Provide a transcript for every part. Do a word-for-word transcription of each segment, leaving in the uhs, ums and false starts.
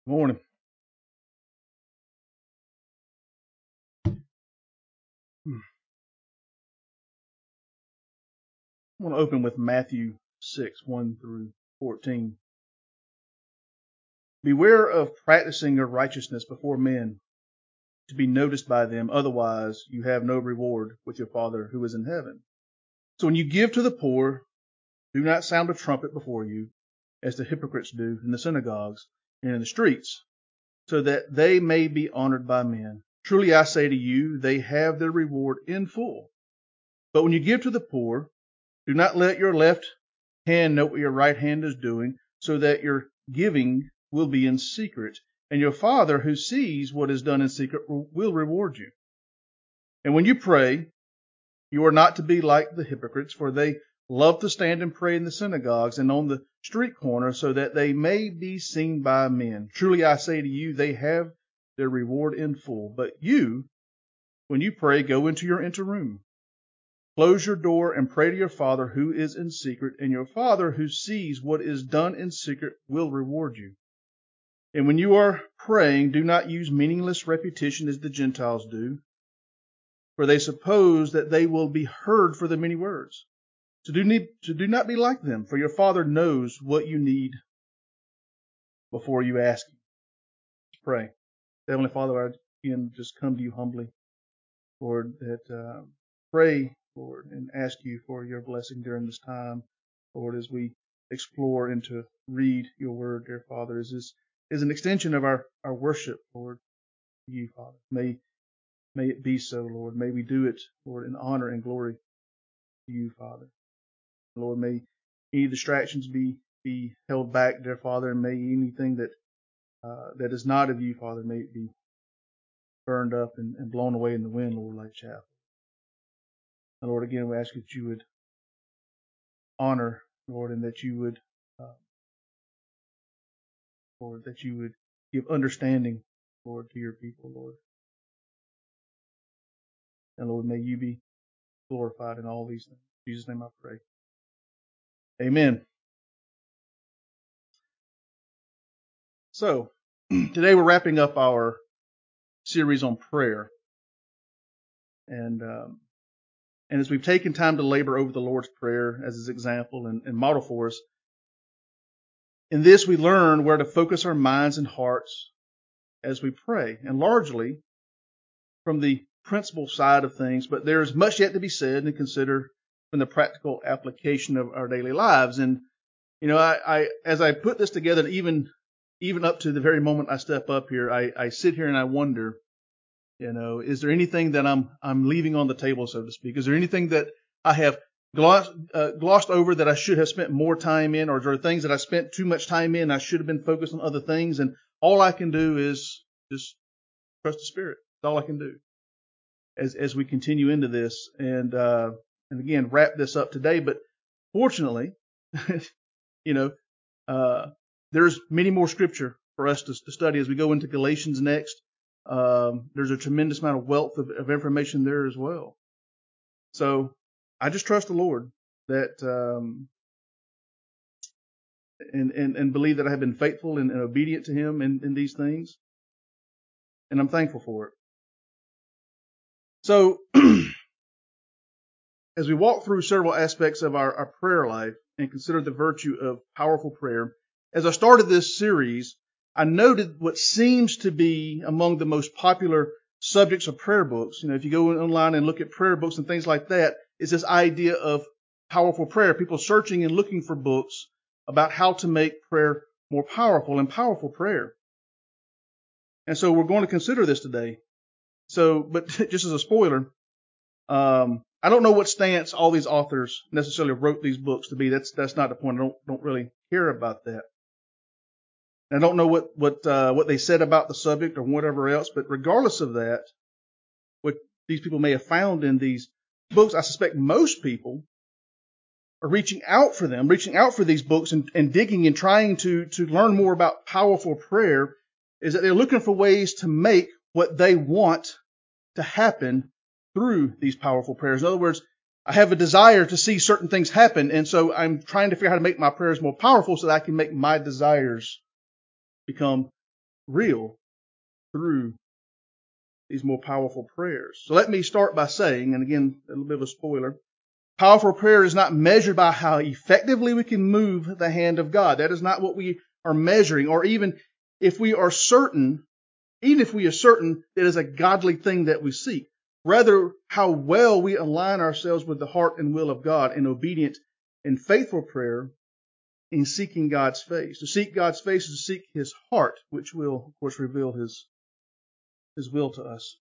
Morning. I want to open with Matthew six, one through fourteen. Beware of practicing your righteousness before men to be noticed by them, otherwise you have no reward with your Father who is in heaven. So when you give to the poor, do not sound a trumpet before you, as the hypocrites do in the synagogues and in the streets, so that they may be honored by men. Truly I say to you, they have their reward in full. But when you give to the poor, do not let your left hand know what your right hand is doing, so that your giving will be in secret, and your Father who sees what is done in secret will reward you. And when you pray, you are not to be like the hypocrites, for they love to stand and pray in the synagogues and on the street corners, so that they may be seen by men. Truly I say to you, they have their reward in full. But you, when you pray, go into your inner room, close your door and pray to your Father who is in secret, and your Father who sees what is done in secret will reward you. And when you are praying, do not use meaningless repetition as the Gentiles do, for they suppose that they will be heard for the many words. So do, need, so do not be like them, for your Father knows what you need before you ask Him. Let's pray. Heavenly Father, I again just come to you humbly, Lord, that uh, pray, Lord, and ask you for your blessing during this time, Lord, as we explore and to read your word, dear Father, as this is an extension of our, our worship, Lord, to you, Father. May, may it be so, Lord. May we do it, Lord, in honor and glory to you, Father. Lord, may any distractions be, be held back, dear Father, and may anything that uh, that is not of you, Father, may it be burned up and, and blown away in the wind, Lord, like chaff. And Lord, again, we ask that you would honor, Lord, and that you would, uh, Lord, that you would give understanding, Lord, to your people, Lord. And Lord, may you be glorified in all these things. In Jesus' name I pray. Amen. So, today we're wrapping up our series on prayer. And um, and as we've taken time to labor over the Lord's Prayer as His example and, and model for us, in this we learn where to focus our minds and hearts as we pray, and largely from the principle side of things, but there is much yet to be said and considered from the practical application of our daily lives. And, you know, I, I as I put this together, even even up to the very moment I step up here, I, I sit here and I wonder, you know, is there anything that I'm I'm leaving on the table, so to speak? Is there anything that I have glossed, uh, glossed over that I should have spent more time in, or is there things that I spent too much time in? I should have been focused on other things, and all I can do is just trust the Spirit. That's all I can do as as we continue into this, and uh, and again wrap this up today. But fortunately, you know, uh, there's many more scripture for us to, to study as we go into Galatians next. Um, there's a tremendous amount of wealth of, of information there as well. So I just trust the Lord that um, and, and and believe that I have been faithful and, and obedient to Him in, in these things, and I'm thankful for it. So as we walk through several aspects of our, our prayer life and consider the virtue of powerful prayer, as I started this series, I noted what seems to be among the most popular subjects of prayer books. You know, if you go online and look at prayer books and things like that, is this idea of powerful prayer. People searching and looking for books about how to make prayer more powerful and powerful prayer. And so we're going to consider this today. So, but just as a spoiler, um, I don't know what stance all these authors necessarily wrote these books to be. That's that's not the point. I don't don't really care about that. I don't know what what uh, what they said about the subject or whatever else. But regardless of that, what these people may have found in these books, I suspect most people are reaching out for them, reaching out for these books and, and digging and trying to to learn more about powerful prayer. Is that they're looking for ways to make what they want to happen through these powerful prayers. In other words, I have a desire to see certain things happen, and so I'm trying to figure out how to make my prayers more powerful so that I can make my desires become real through these more powerful prayers. So let me start by saying, and again, a little bit of a spoiler, powerful prayer is not measured by how effectively we can move the hand of God. That is not what we are measuring, or even if we are certain, even if we are certain that it is a godly thing that we seek. Rather, how well we align ourselves with the heart and will of God in obedient and faithful prayer in seeking God's face. To seek God's face is to seek His heart, which will, of course, reveal His, His will to us.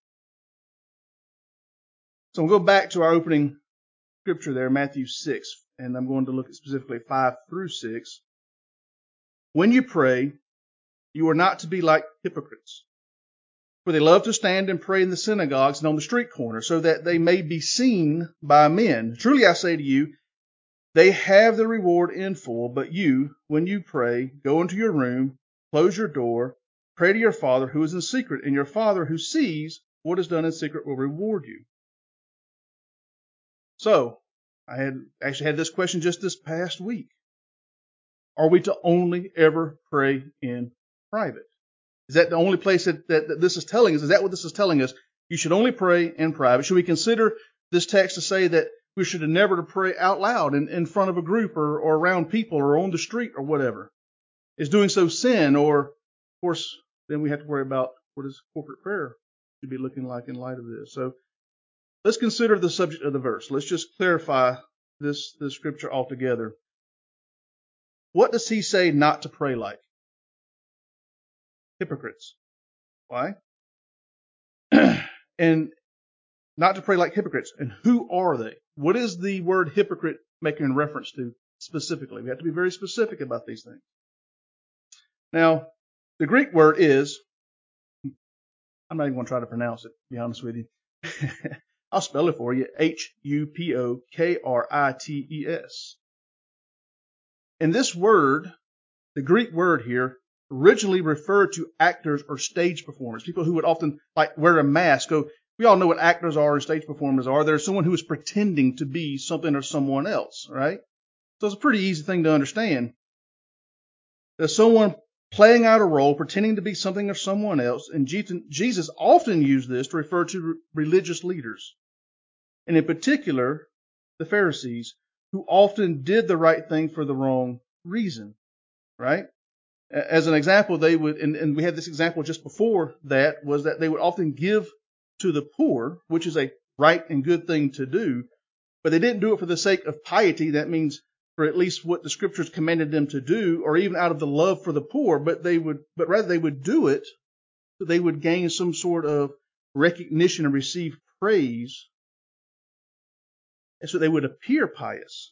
So we'll go back to our opening scripture there, Matthew six, and I'm going to look at specifically five through six. When you pray, you are not to be like hypocrites, for they love to stand and pray in the synagogues and on the street corners, so that they may be seen by men. Truly I say to you, they have the reward in full. But you, when you pray, go into your room, close your door, pray to your Father who is in secret, and your Father who sees what is done in secret will reward you. So, I had actually had this question just this past week. Are we to only ever pray in private? Is that the only place that, that, that this is telling us? Is that what this is telling us? You should only pray in private. Should we consider this text to say that we should never to pray out loud in, in front of a group or, or around people or on the street or whatever? Is doing so sin? Or, of course, then we have to worry about what is corporate prayer should be looking like in light of this. So let's consider the subject of the verse. Let's just clarify this, this scripture altogether. What does he say not to pray like? Hypocrites. Why? And not to pray like hypocrites. And who are they? What is the word hypocrite making reference to specifically? We have to be very specific about these things. Now, the Greek word is, I'm not even going to try to pronounce it, to be honest with you. I'll spell it for you. H U P O K R I T E S. And this word, the Greek word here, originally referred to actors or stage performers, people who would often like wear a mask. So we all know what actors are and stage performers are. There's someone who is pretending to be something or someone else, right? So it's a pretty easy thing to understand. There's someone playing out a role, pretending to be something or someone else. And Jesus often used this to refer to religious leaders. And in particular, the Pharisees, who often did the right thing for the wrong reason, right? As an example, they would, and, and we had this example just before that, was that they would often give to the poor, which is a right and good thing to do, but they didn't do it for the sake of piety. That means for at least what the scriptures commanded them to do, or even out of the love for the poor, but they would, but rather they would do it so they would gain some sort of recognition and receive praise, and so they would appear pious.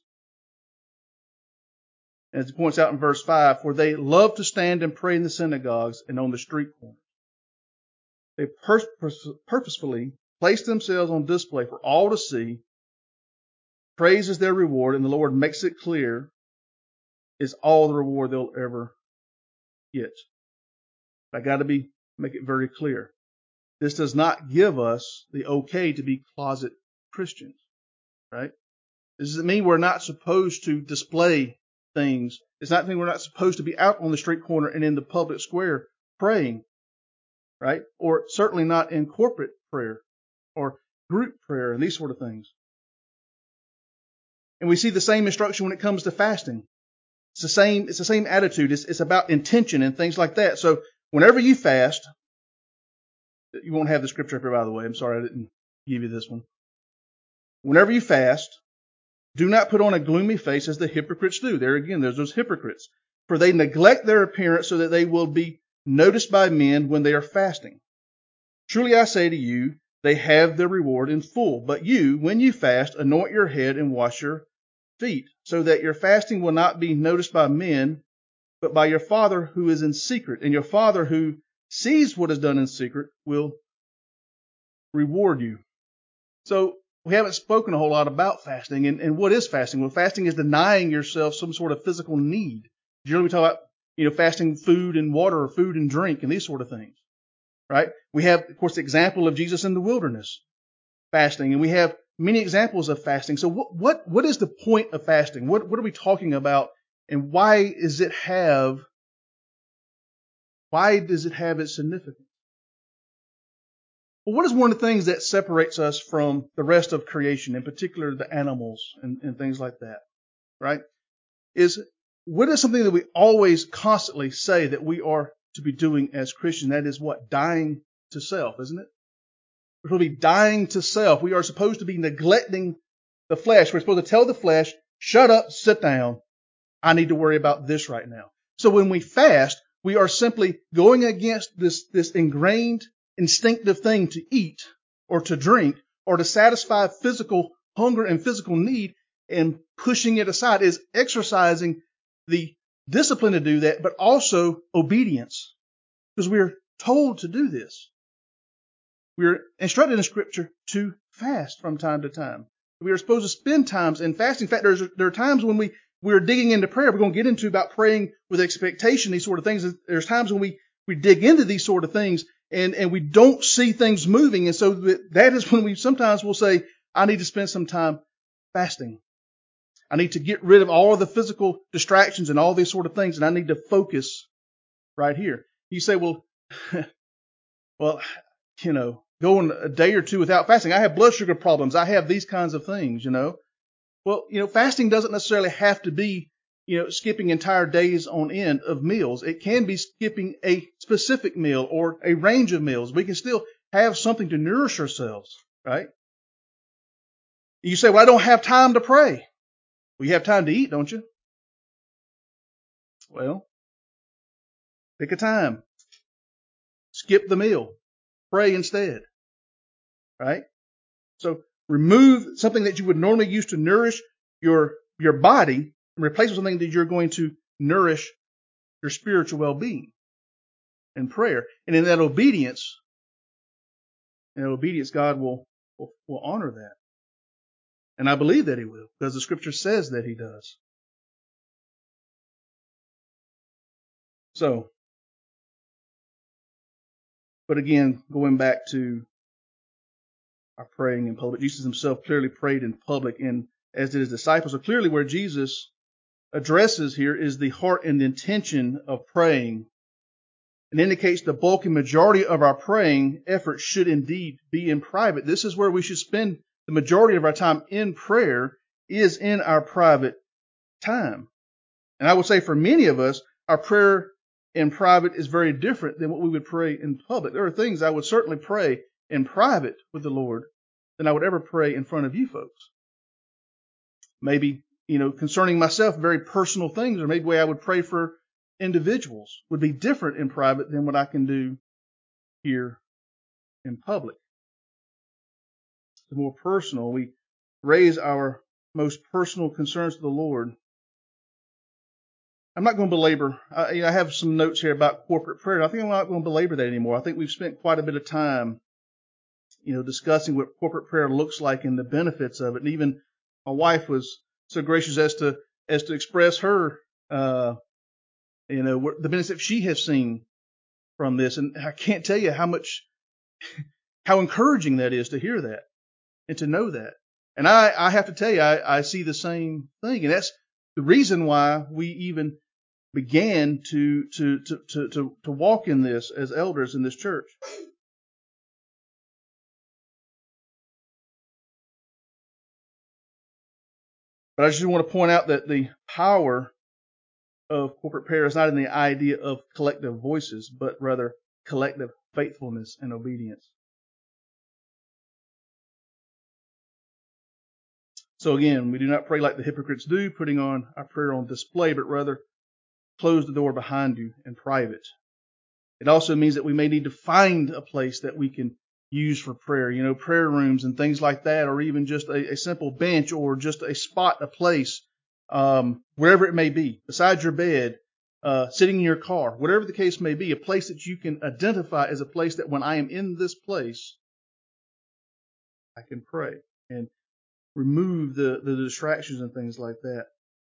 As it points out in verse five, for they love to stand and pray in the synagogues and on the street corners. They pur- purposefully place themselves on display for all to see. Praise is their reward, and the Lord makes it clear is all the reward they'll ever get. I got to be make it very clear. This does not give us the okay to be closet Christians, right? This doesn't mean we're not supposed to display things. It's not mean we're not supposed to be out on the street corner and in the public square praying, right? Or certainly not in corporate prayer or group prayer and these sort of things. And we see the same instruction when it comes to fasting. It's the same, it's the same attitude. It's, it's about intention and things like that. So whenever you fast, you won't have the scripture up here, by the way. I'm sorry I didn't give you this one. Whenever you fast, do not put on a gloomy face as the hypocrites do. There again, there's those hypocrites. For they neglect their appearance so that they will be noticed by men when they are fasting. Truly I say to you, they have their reward in full. But you, when you fast, anoint your head and wash your feet, so that your fasting will not be noticed by men, but by your Father who is in secret. And your Father who sees what is done in secret will reward you. So we haven't spoken a whole lot about fasting. And, and what is fasting? Well, fasting is denying yourself some sort of physical need. Generally, we talk about, you know, fasting food and water or food and drink and these sort of things, right? We have, of course, the example of Jesus in the wilderness fasting, and we have many examples of fasting. So what, what, what is the point of fasting? What, what are we talking about? And why does it have Why does it have its significance? Well, what is one of the things that separates us from the rest of creation, in particular the animals and, and things like that, right? Is what is something that we always constantly say that we are to be doing as Christians? That is what? Dying to self, isn't it? We're supposed to be dying to self. We are supposed to be neglecting the flesh. We're supposed to tell the flesh, shut up, sit down. I need to worry about this right now. So when we fast, we are simply going against this, this ingrained, instinctive thing to eat or to drink or to satisfy physical hunger and physical need, and pushing it aside is exercising the discipline to do that, but also obedience, because we are told to do this. We are instructed in Scripture to fast from time to time. We are supposed to spend times in fasting. In fact, there's, there are times when we, we're digging into prayer. We're going to get into about praying with expectation, these sort of things. There's times when we, we dig into these sort of things and, and we don't see things moving. And so that is when we sometimes will say, I need to spend some time fasting. I need to get rid of all of the physical distractions and all these sort of things, and I need to focus right here. You say, well, well, you know, going a day or two without fasting. I have blood sugar problems. I have these kinds of things, you know. Well, you know, fasting doesn't necessarily have to be, you know, skipping entire days on end of meals. It can be skipping a specific meal or a range of meals. We can still have something to nourish ourselves, right? You say, well, I don't have time to pray. Well, you have time to eat, don't you? Well, pick a time. Skip the meal. Pray instead. Right? So remove something that you would normally use to nourish your, your body and replace it with something that you're going to nourish your spiritual well-being and prayer. And in that obedience, in that obedience, God will, will, will honor that. And I believe that He will, because the Scripture says that He does. So, but again, going back to our praying in public, Jesus Himself clearly prayed in public, and as did His disciples. So clearly where Jesus addresses here is the heart and intention of praying, and indicates the bulk and majority of our praying effort should indeed be in private. This is where we should spend the majority of our time in prayer, is in our private time. And I would say for many of us, our prayer in private is very different than what we would pray in public. There are things I would certainly pray in private with the Lord than I would ever pray in front of you folks. Maybe, you know, concerning myself, very personal things, or maybe the way I would pray for individuals would be different in private than what I can do here in public. The more personal, we raise our most personal concerns to the Lord. I'm not going to belabor, I, you know, I have some notes here about corporate prayer. I think I'm not going to belabor that anymore. I think we've spent quite a bit of time, you know, discussing what corporate prayer looks like and the benefits of it. And even my wife was so gracious as to, as to express her, uh, you know, the benefits she has seen from this. And I can't tell you how much, how encouraging that is to hear that and to know that. And I, I have to tell you, I, I see the same thing. And that's the reason why we even began to, to, to, to, to, to walk in this as elders in this church. But I just want to point out that the power of corporate prayer is not in the idea of collective voices, but rather collective faithfulness and obedience. So again, we do not pray like the hypocrites do, putting on our prayer on display, but rather close the door behind you in private. It also means that we may need to find a place that we can use for prayer, you know, prayer rooms and things like that, or even just a, a simple bench or just a spot, a place, um, wherever it may be, beside your bed, uh, sitting in your car, whatever the case may be, a place that you can identify as a place that when I am in this place, I can pray and remove the, the distractions and things like that.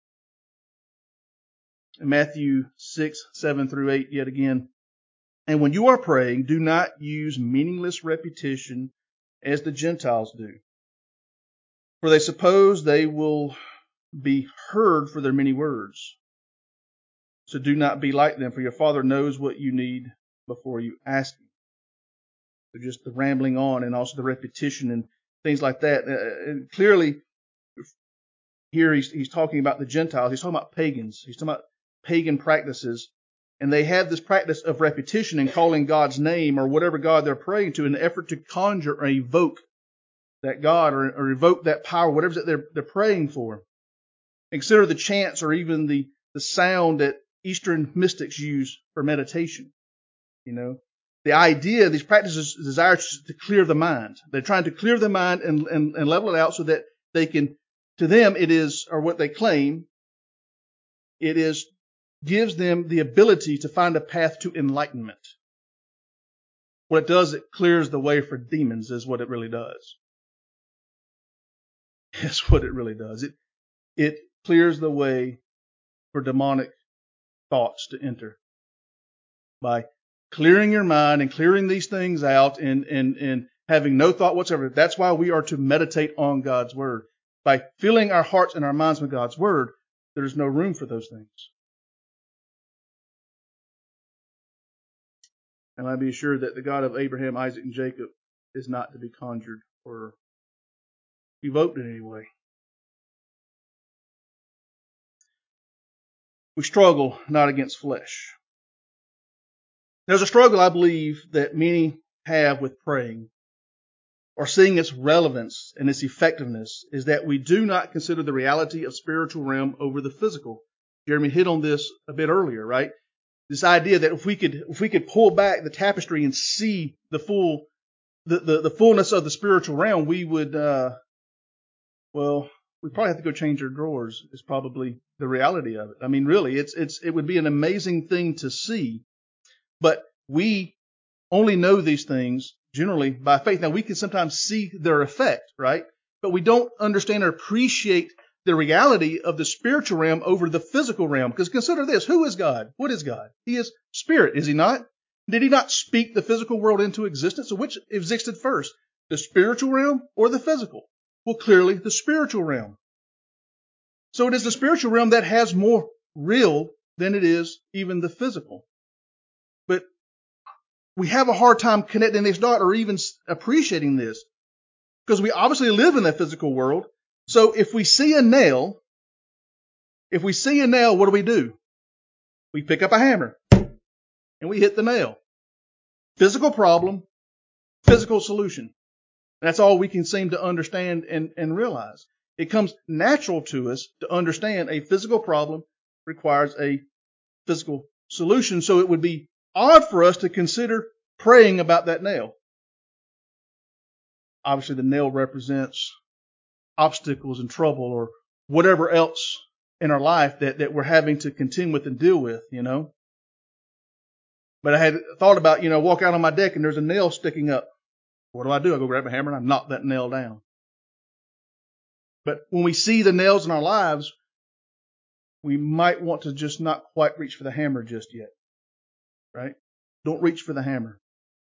In Matthew six, seven through eight, yet again, and when you are praying, do not use meaningless repetition as the Gentiles do, for they suppose they will be heard for their many words. So do not be like them, for your Father knows what you need before you ask Him. So just the rambling on and also the repetition and things like that. Uh, and clearly, here he's, he's talking about the Gentiles. He's talking about pagans. He's talking about pagan practices. And they have this practice of repetition and calling God's name or whatever God they're praying to in an effort to conjure or evoke that God or, or evoke that power, whatever that they're, they're praying for. And consider the chants or even the, the sound that Eastern mystics use for meditation. You know, the idea of these practices is desire to clear the mind. They're trying to clear the mind and, and, and level it out so that they can, to them it is, or what they claim, it is gives them the ability to find a path to enlightenment. What it does, it clears the way for demons, is what it really does. That's what it really does. It it clears the way for demonic thoughts to enter. By clearing your mind and clearing these things out and, and, and having no thought whatsoever. That's why we are to meditate on God's Word. By filling our hearts and our minds with God's Word, there's no room for those things. And I be assured that the God of Abraham, Isaac, and Jacob is not to be conjured or evoked in any way. We struggle not against flesh. There's a struggle, I believe, that many have with praying or seeing its relevance and its effectiveness is that we do not consider the reality of spiritual realm over the physical. Jeremy hit on this a bit earlier, right? This idea that if we could, if we could pull back the tapestry and see the full, the, the, the fullness of the spiritual realm, we would, uh, well, we probably have to go change our drawers is probably the reality of it. I mean, really, it's, it's, it would be an amazing thing to see, but we only know these things generally by faith. Now we can sometimes see their effect, right? But we don't understand or appreciate the reality of the spiritual realm over the physical realm. Because consider this, who is God? What is God? He is spirit, is he not? Did he not speak the physical world into existence? So which existed first? The spiritual realm or the physical? Well, clearly the spiritual realm. So it is the spiritual realm that has more real than it is even the physical. But we have a hard time connecting this dot or even appreciating this because we obviously live in that physical world. So if we see a nail, if we see a nail, what do we do? We pick up a hammer and we hit the nail. Physical problem, physical solution. That's all we can seem to understand and, and realize. It comes natural to us to understand a physical problem requires a physical solution. So it would be odd for us to consider praying about that nail. Obviously, the nail represents obstacles and trouble or whatever else in our life that, that we're having to contend with and deal with, you know. But I had thought about, you know, walk out on my deck and there's a nail sticking up. What do I do? I go grab a hammer and I knock that nail down. But when we see the nails in our lives, we might want to just not quite reach for the hammer just yet, right? Don't reach for the hammer.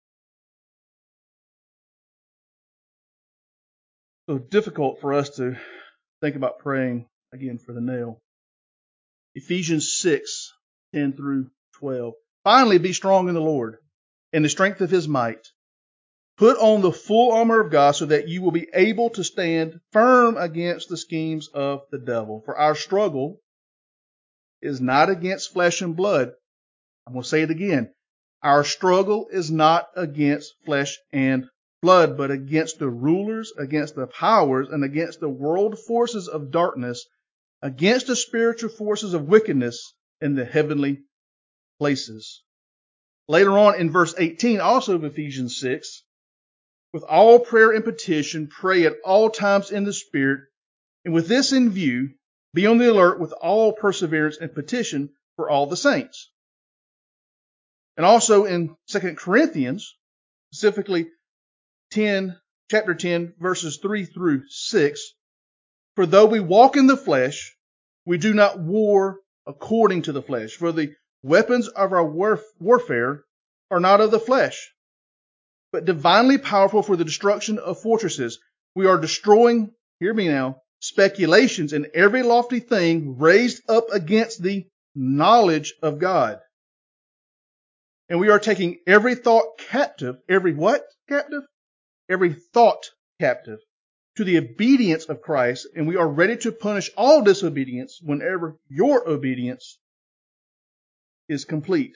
So difficult for us to think about praying again for the nail. Ephesians six, ten through twelve. Finally, be strong in the Lord, in the strength of his might. Put on the full armor of God so that you will be able to stand firm against the schemes of the devil. For our struggle is not against flesh and blood. I'm going to say it again. Our struggle is not against flesh and blood, but against the rulers, against the powers, and against the world forces of darkness, against the spiritual forces of wickedness in the heavenly places. Later on in verse eighteen, also of Ephesians six, with all prayer and petition, pray at all times in the Spirit, and with this in view, be on the alert with all perseverance and petition for all the saints. And also in Second Corinthians, specifically ten, chapter ten, verses three through six, for though we walk in the flesh, we do not war according to the flesh. For the weapons of our warf- warfare are not of the flesh, but divinely powerful for the destruction of fortresses. We are destroying, hear me now, speculations and every lofty thing raised up against the knowledge of God. And we are taking every thought captive, every what captive? Every thought captive to the obedience of Christ, and we are ready to punish all disobedience whenever your obedience is complete.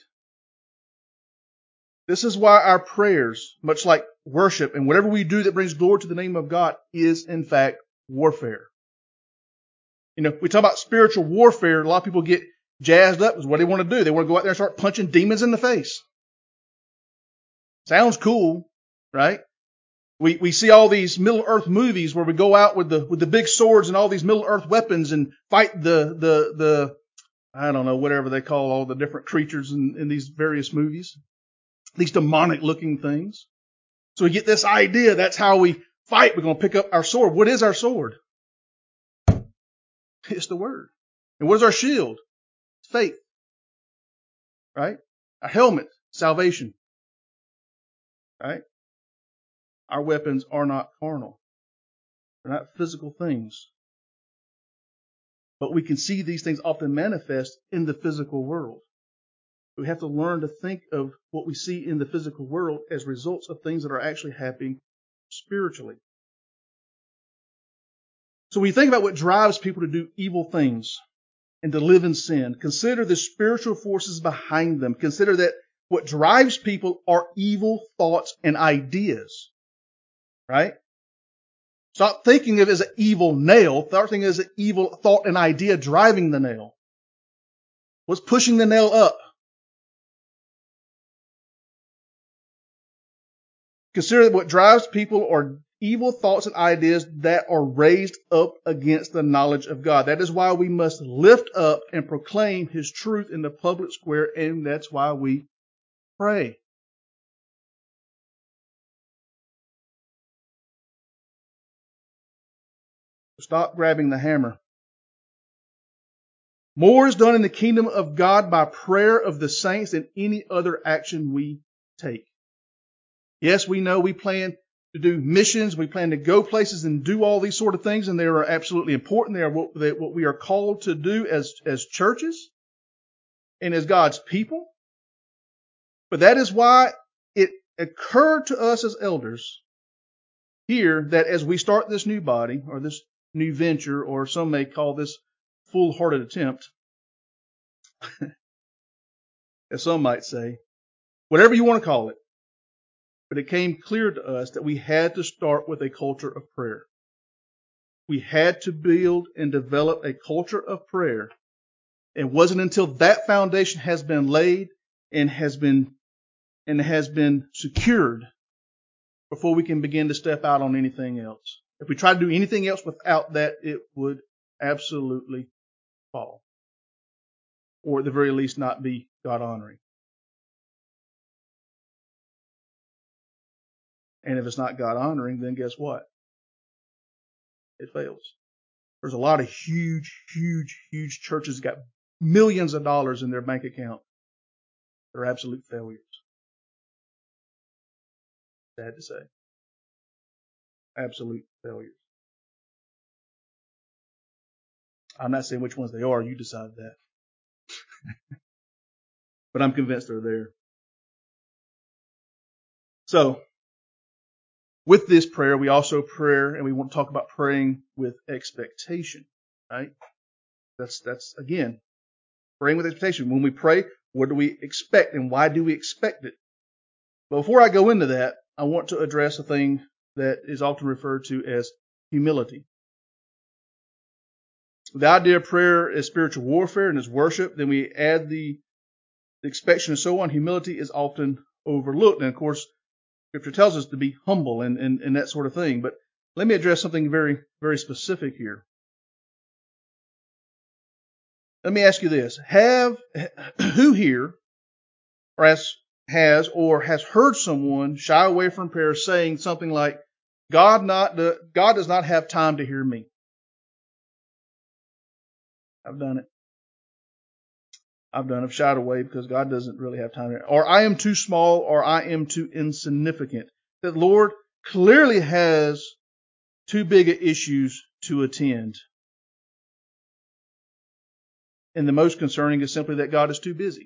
This is why our prayers, much like worship and whatever we do that brings glory to the name of God, is in fact warfare. You know, we talk about spiritual warfare. A lot of people get jazzed up with what they want to do. They want to go out there and start punching demons in the face. Sounds cool, right? We we see all these Middle Earth movies where we go out with the with the big swords and all these Middle Earth weapons and fight the the the I don't know, whatever they call all the different creatures in, in these various movies. These demonic looking things. So we get this idea that's how we fight. We're going to pick up our sword. What is our sword? It's the word. And what is our shield? It's faith. Right? Our helmet, salvation. Right? Our weapons are not carnal. They're not physical things. But we can see these things often manifest in the physical world. We have to learn to think of what we see in the physical world as results of things that are actually happening spiritually. So when you think about what drives people to do evil things and to live in sin, consider the spiritual forces behind them. Consider that what drives people are evil thoughts and ideas. Right? Stop thinking of it as an evil nail. Start thinking of it as an evil thought and idea driving the nail. What's pushing the nail up? Consider that what drives people are evil thoughts and ideas that are raised up against the knowledge of God. That is why we must lift up and proclaim His truth in the public square, and that's why we pray. Stop grabbing the hammer. More is done in the kingdom of God by prayer of the saints than any other action we take. Yes, we know we plan to do missions. We plan to go places and do all these sort of things, and they are absolutely important. They are what, they, what we are called to do as, as churches and as God's people. But that is why it occurred to us as elders here that as we start this new body or this new venture, or some may call this full-hearted attempt, as some might say, whatever you want to call it, but it came clear to us that we had to start with a culture of prayer. We had to build and develop a culture of prayer. It wasn't until that foundation has been laid and has been and has been secured before we can begin to step out on anything else. If we try to do anything else without that, it would absolutely fall. Or at the very least not be God-honoring. And if it's not God-honoring, then guess what? It fails. There's a lot of huge, huge, huge churches that got millions of dollars in their bank account. They're absolute failures. Sad to say. Absolute failures. I'm not saying which ones they are. You decide that. But I'm convinced they're there. So, with this prayer, we also pray, and we want to talk about praying with expectation, right? That's, that's again, praying with expectation. When we pray, what do we expect, and why do we expect it? But before I go into that, I want to address a thing that is often referred to as humility. The idea of prayer is spiritual warfare and is worship. Then we add the expectation and so on. Humility is often overlooked. And of course, Scripture tells us to be humble and, and, and that sort of thing. But let me address something very, very specific here. Let me ask you this. Have, who here or has, has or has heard someone shy away from prayer saying something like, God not, God does not have time to hear me? I've done it. I've done it. I've shied away because God doesn't really have time to hear. Or I am too small, or I am too insignificant. That Lord clearly has too big of issues to attend. And the most concerning is simply that God is too busy.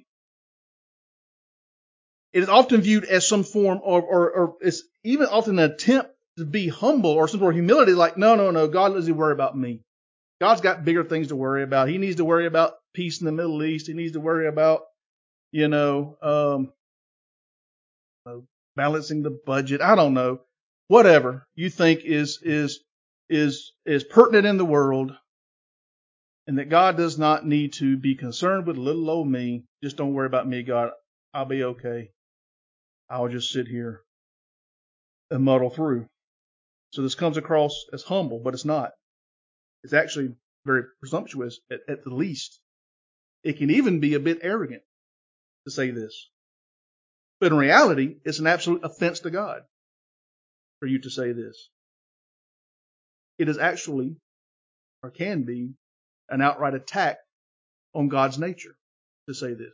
It is often viewed as some form or, or, or it's even often an attempt to be humble or some sort of humility, like, no, no, no, God doesn't worry about me. God's got bigger things to worry about. He needs to worry about peace in the Middle East. He needs to worry about, you know, um, balancing the budget. I don't know. Whatever you think is, is, is, is pertinent in the world, and that God does not need to be concerned with little old me. Just don't worry about me, God. I'll be okay. I'll just sit here and muddle through. So this comes across as humble, but it's not. It's actually very presumptuous at, at the least. It can even be a bit arrogant to say this. But in reality, it's an absolute offense to God for you to say this. It is actually, or can be, an outright attack on God's nature to say this.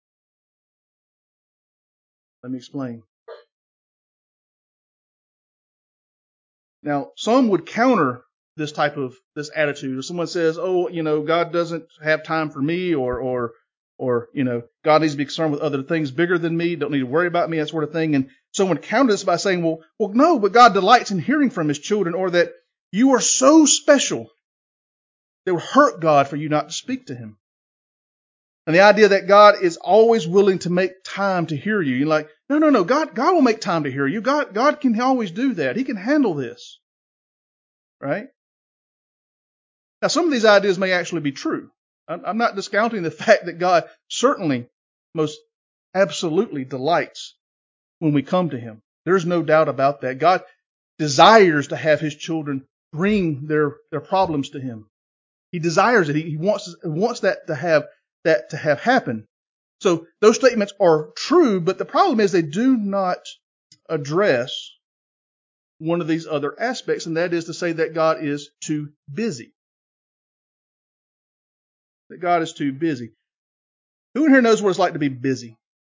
Let me explain. Now, some would counter this type of, this attitude. If someone says, oh, you know, God doesn't have time for me, or, or, or, you know, God needs to be concerned with other things bigger than me, don't need to worry about me, that sort of thing. And someone counter this by saying, well, well, no, but God delights in hearing from his children, or that you are so special that it would hurt God for you not to speak to him. And the idea that God is always willing to make time to hear you. You're like, no, no, no, God, God will make time to hear you. God, God can always do that. He can handle this. Right? Now, some of these ideas may actually be true. I'm not discounting the fact that God certainly, most absolutely delights when we come to him. There's no doubt about that. God desires to have his children bring their, their problems to him. He desires it. He, he wants, wants that to have, that to have happen. So those statements are true, but the problem is they do not address one of these other aspects, and that is to say that God is too busy. That God is too busy. Who in here knows what it's like to be busy?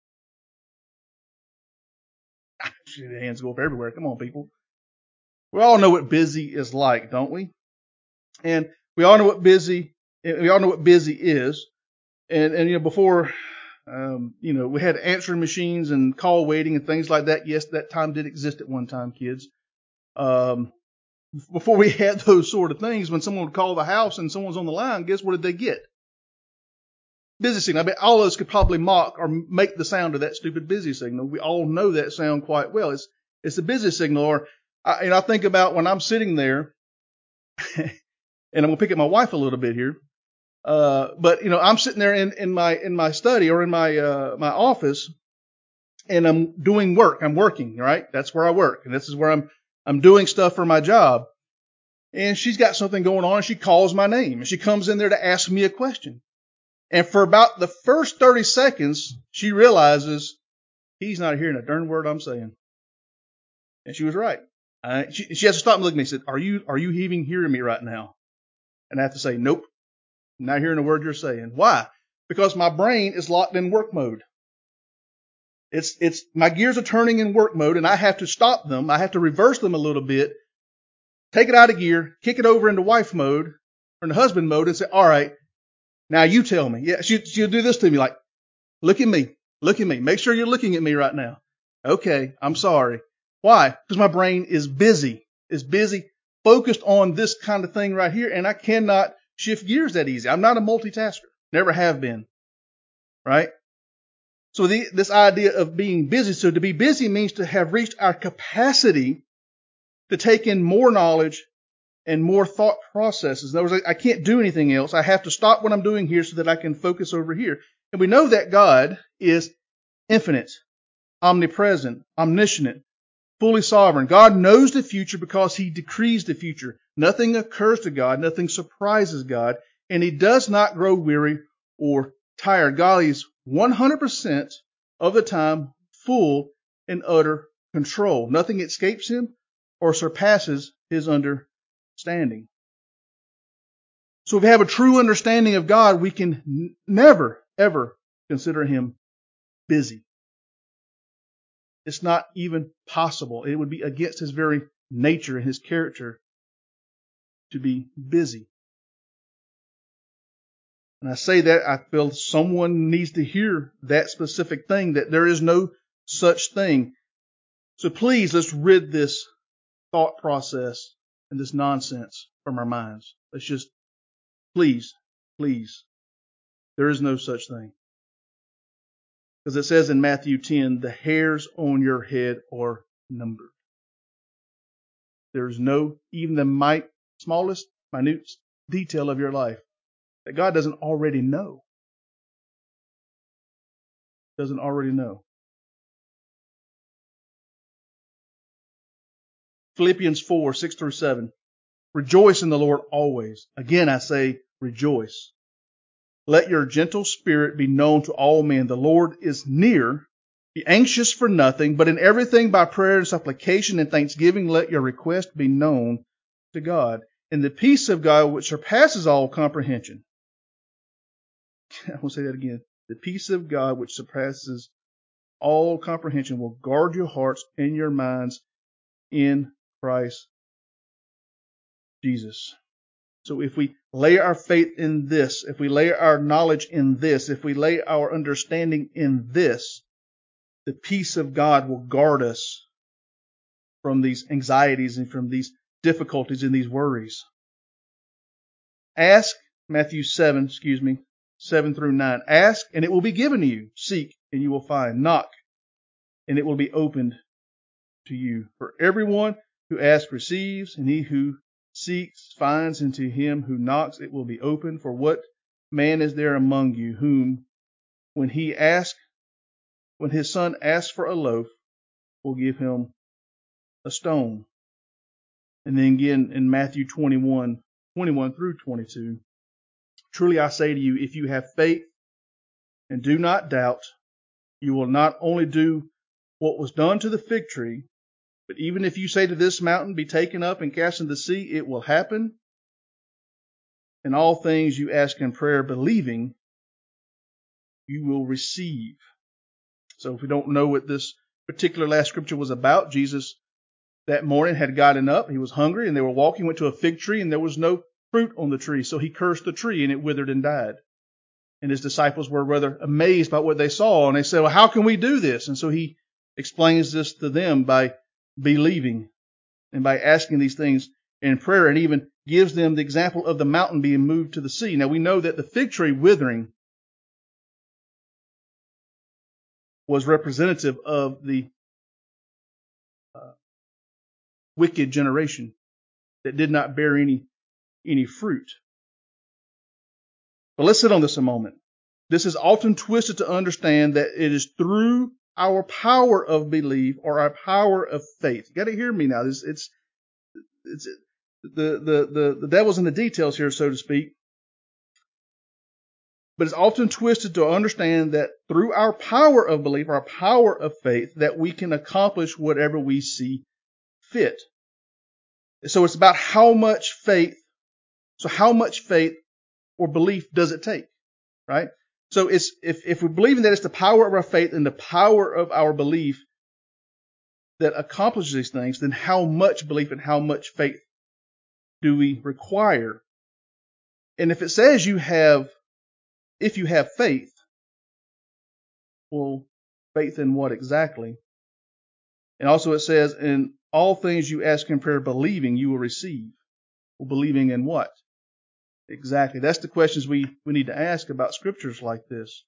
The hands go up everywhere. Come on, people. We all know what busy is like, don't we? And we all know what busy, we all know what busy is. And, and you know, before, um, you know, we had answering machines and call waiting and things like that. Yes, that time did exist at one time, kids. Um, before we had those sort of things, when someone would call the house and someone's on the line, guess what did they get? Busy signal. I bet all of us could probably mock or make the sound of that stupid busy signal. We all know that sound quite well. It's it's a busy signal. Or, I, and I think about when I'm sitting there, and I'm gonna pick at my wife a little bit here. Uh, but you know, I'm sitting there in, in my in my study or in my uh, my office, and I'm doing work. I'm working, right? That's where I work, and this is where I'm I'm doing stuff for my job. And she's got something going on, and she calls my name, and she comes in there to ask me a question. And for about the first thirty seconds, she realizes he's not hearing a darn word I'm saying. And she was right. I, she, she has to stop and look at me and said, are you, are you even hearing me right now? And I have to say, nope, I'm not hearing a word you're saying. Why? Because my brain is locked in work mode. It's, it's, my gears are turning in work mode, and I have to stop them. I have to reverse them a little bit, take it out of gear, kick it over into wife mode or into husband mode, and say, all right, now you tell me. Yeah, she, she'll do this to me, like, look at me, look at me. Make sure you're looking at me right now. Okay, I'm sorry. Why? Because my brain is busy. It's busy, focused on this kind of thing right here, and I cannot shift gears that easy. I'm not a multitasker. Never have been. Right? So the, this idea of being busy, so to be busy means to have reached our capacity to take in more knowledge and more thought processes. In other words, I can't do anything else. I have to stop what I'm doing here so that I can focus over here. And we know that God is infinite, omnipresent, omniscient, fully sovereign. God knows the future because he decrees the future. Nothing occurs to God. Nothing surprises God. And he does not grow weary or tired. God is one hundred percent of the time full and utter control. Nothing escapes him or surpasses his understanding. So if we have a true understanding of God, we can n- never, ever consider him busy. It's not even possible. It would be against his very nature and his character to be busy. And I say that, I feel someone needs to hear that specific thing, that there is no such thing. So please, let's rid this thought process and this nonsense from our minds. Let's just, please, please, there is no such thing. Because it says in Matthew ten, the hairs on your head are numbered. There's no, even the mi- smallest, minute detail of your life that God doesn't already know. Doesn't already know. Philippians four, six through seven. Rejoice in the Lord always. Again, I say rejoice. Let your gentle spirit be known to all men. The Lord is near. Be anxious for nothing, but in everything by prayer and supplication and thanksgiving, let your request be known to God. And the peace of God, which surpasses all comprehension. I will say that again. The peace of God, which surpasses all comprehension, will guard your hearts and your minds in Christ Jesus. So if we lay our faith in this, if we lay our knowledge in this, if we lay our understanding in this, the peace of God will guard us from these anxieties and from these difficulties and these worries. Ask, Matthew seven, excuse me, seven through nine. Ask and it will be given to you. Seek and you will find. Knock and it will be opened to you. For everyone who asks receives, and he who seeks finds, and to him who knocks it will be opened. For what man is there among you whom, when he asks, when his son asks for a loaf, will give him a stone? And then again in Matthew twenty-one, twenty-one through twenty-two, truly I say to you, if you have faith and do not doubt, you will not only do what was done to the fig tree, but even if you say to this mountain, be taken up and cast into the sea, it will happen. In all things you ask in prayer, believing, you will receive. So if we don't know what this particular last scripture was about, Jesus that morning had gotten up, he was hungry, and they were walking, went to a fig tree, and there was no fruit on the tree. So he cursed the tree, and it withered and died. And his disciples were rather amazed by what they saw, and they said, well, how can we do this? And so he explains this to them by believing and by asking these things in prayer, and even gives them the example of the mountain being moved to the sea. Now we know that the fig tree withering was representative of the uh, wicked generation that did not bear any, any fruit. But let's sit on this a moment. This is often twisted to understand that it is through our power of belief or our power of faith. You got to hear me now. It's, it's, it's the, the, the, the devil's in the details here, so to speak. But it's often twisted to understand that through our power of belief, our power of faith, that we can accomplish whatever we see fit. So it's about how much faith, so how much faith or belief does it take, right? So it's, if, if we're believing that it's the power of our faith and the power of our belief that accomplishes these things, then how much belief and how much faith do we require? And if it says you have, if you have faith, well, faith in what exactly? And also it says, in all things you ask in prayer, believing you will receive. Well, believing in what? Exactly. That's the questions we, we need to ask about scriptures like this.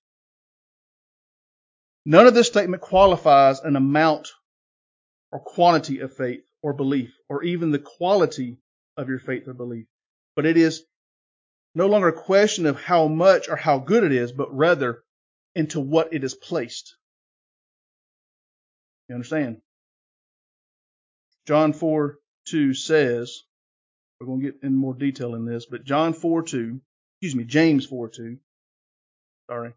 None of this statement qualifies an amount or quantity of faith or belief, or even the quality of your faith or belief. But it is no longer a question of how much or how good it is, but rather into what it is placed. You understand? John four two says, we're going to get in more detail in this, but John four two, excuse me, James four two, sorry.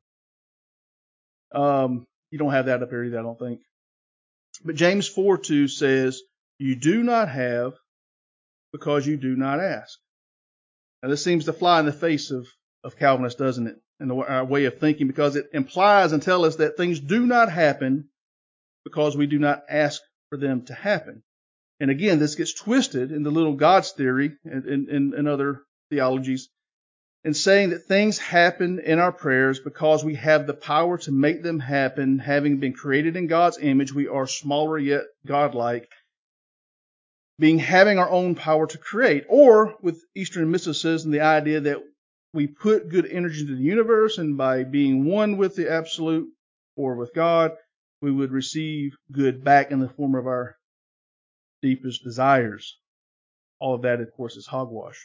Um, you don't have that up here either, I don't think. But James four two says, you do not have because you do not ask. Now this seems to fly in the face of, of Calvinists, doesn't it? In our way of thinking, because it implies and tells us that things do not happen because we do not ask for them to happen. And again, this gets twisted in the little God's theory and in, in, in other theologies and saying that things happen in our prayers because we have the power to make them happen. Having been created in God's image, we are smaller yet godlike, being having our own power to create. Or with Eastern mysticism, the idea that we put good energy into the universe, and by being one with the absolute or with God, we would receive good back in the form of our deepest desires. All of that, of course, is hogwash.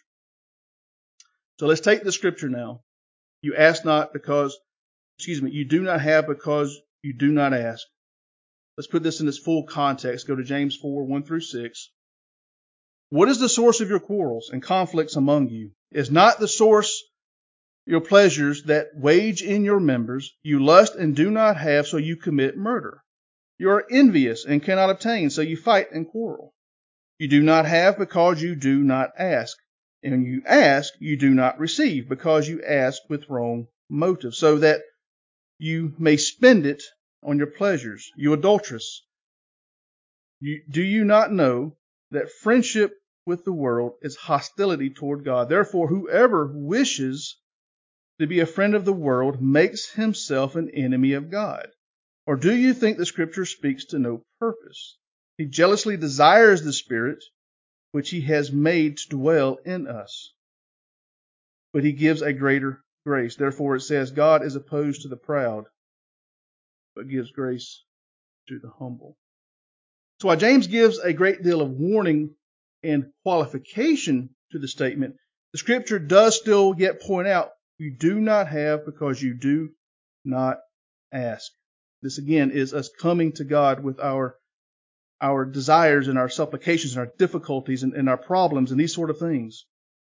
So let's take the scripture now. You ask not because, excuse me, you do not have because you do not ask. Let's put this in its full context. Go to James four, one through six. What is the source of your quarrels and conflicts among you? Is not the source your pleasures that wage in your members? You lust and do not have, so you commit murder. You are envious and cannot obtain, so you fight and quarrel. You do not have because you do not ask. And when you ask, you do not receive because you ask with wrong motives, so that you may spend it on your pleasures. You adulteress, you, do you not know that friendship with the world is hostility toward God? Therefore, whoever wishes to be a friend of the world makes himself an enemy of God. Or do you think the scripture speaks to no purpose? He jealously desires the Spirit which he has made to dwell in us, but he gives a greater grace. Therefore it says, God is opposed to the proud, but gives grace to the humble. So while James gives a great deal of warning and qualification to the statement, the scripture does still yet point out, you do not have because you do not ask. This again is us coming to God with our our desires and our supplications and our difficulties and, and our problems and these sort of things.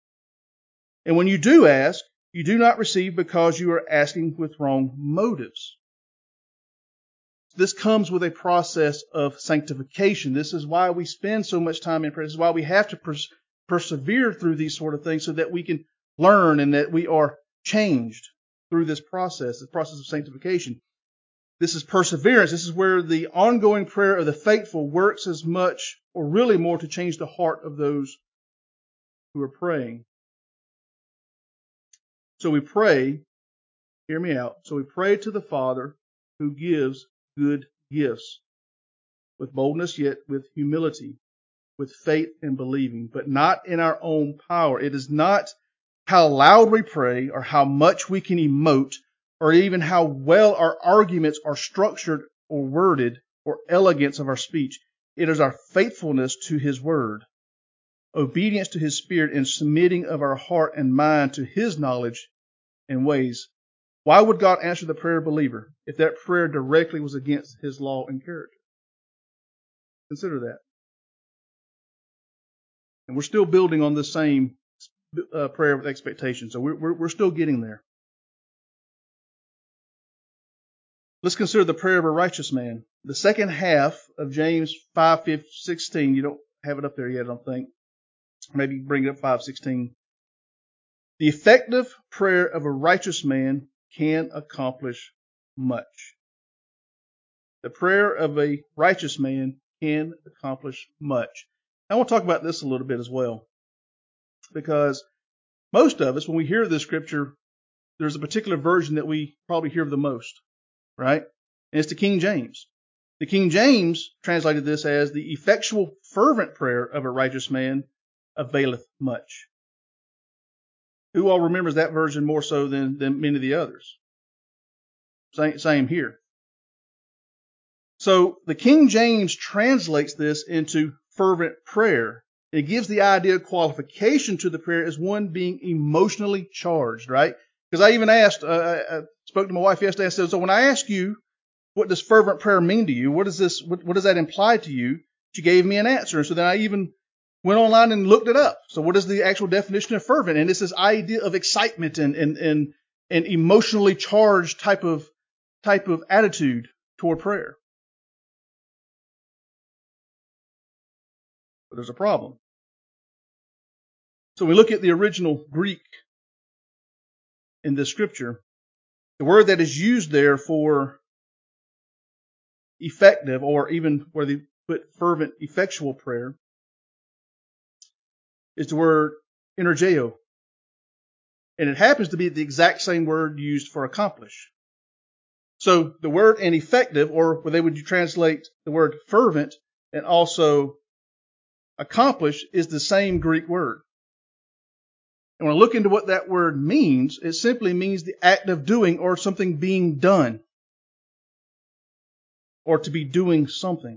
And when you do ask, you do not receive because you are asking with wrong motives. This comes with a process of sanctification. This is why we spend so much time in prayer. This is why we have to pers- persevere through these sort of things so that we can learn and that we are changed through this process, the process of sanctification. This is perseverance. This is where the ongoing prayer of the faithful works as much or really more to change the heart of those who are praying. So we pray, hear me out. So we pray to the Father who gives good gifts with boldness, yet with humility, with faith and believing, but not in our own power. It is not how loud we pray or how much we can emote or even how well our arguments are structured or worded or elegance of our speech. It is our faithfulness to His Word, obedience to His Spirit, and submitting of our heart and mind to His knowledge and ways. Why would God answer the prayer of a believer if that prayer directly was against His law and character? Consider that. And we're still building on the same uh, prayer with expectation, so we're, we're, we're still getting there. Let's consider the prayer of a righteous man. The second half of James five sixteen, you don't have it up there yet, I don't think. Maybe bring it up five sixteen. The effective prayer of a righteous man can accomplish much. The prayer of a righteous man can accomplish much. I want to talk about this a little bit as well, because most of us, when we hear this scripture, there's a particular version that we probably hear the most, right? And it's the King James. The King James translated this as the effectual fervent prayer of a righteous man availeth much. Who all remembers that version more so than, than many of the others? Same, same here. So the King James translates this into fervent prayer. It gives the idea of qualification to the prayer as one being emotionally charged, right? Because I even asked, uh, I spoke to my wife yesterday. I said, so when I ask you, what does fervent prayer mean to you? What does this, what, what does that imply to you? She gave me an answer. And so then I even went online and looked it up. So what is the actual definition of fervent? And it's this idea of excitement and, and, and, and emotionally charged type of, type of attitude toward prayer. But there's a problem. So we look at the original Greek in this scripture. The word that is used there for effective, or even where they put fervent, effectual prayer, is the word energeo. And it happens to be the exact same word used for accomplish. So the word and effective, or what they would translate the word fervent and also accomplish, is the same Greek word. And when I look into what that word means, it simply means the act of doing or something being done, or to be doing something.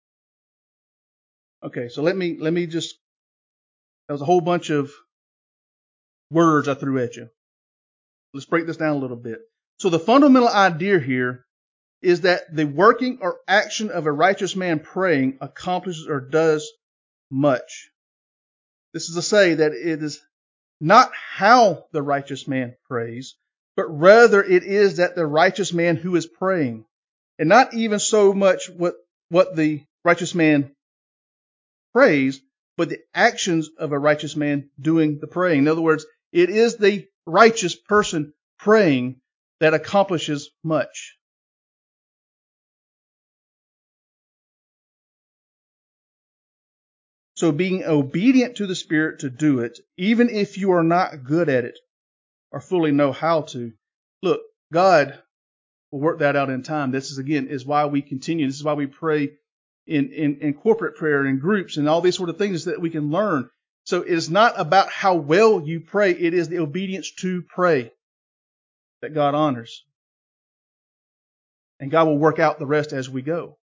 Okay, so let me let me just, that was a whole bunch of words I threw at you. Let's break this down a little bit. So the fundamental idea here is that the working or action of a righteous man praying accomplishes or does much. This is to say that it is not how the righteous man prays, but rather it is that the righteous man who is praying, and not even so much what, what the righteous man prays, but the actions of a righteous man doing the praying. In other words, it is the righteous person praying that accomplishes much. So being obedient to the Spirit to do it, even if you are not good at it or fully know how to, look, God will work that out in time. This is, again, is why we continue. This is why we pray in, in, in corporate prayer, in groups, and all these sort of things that we can learn. So it is not about how well you pray. It is the obedience to pray that God honors. And God will work out the rest as we go.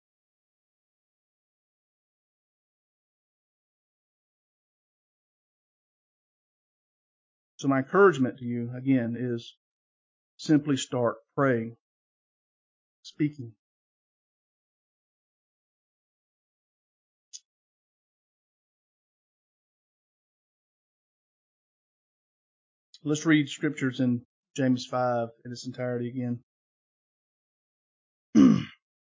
So my encouragement to you, again, is simply start praying, speaking. Let's read scriptures in James five in its entirety again. And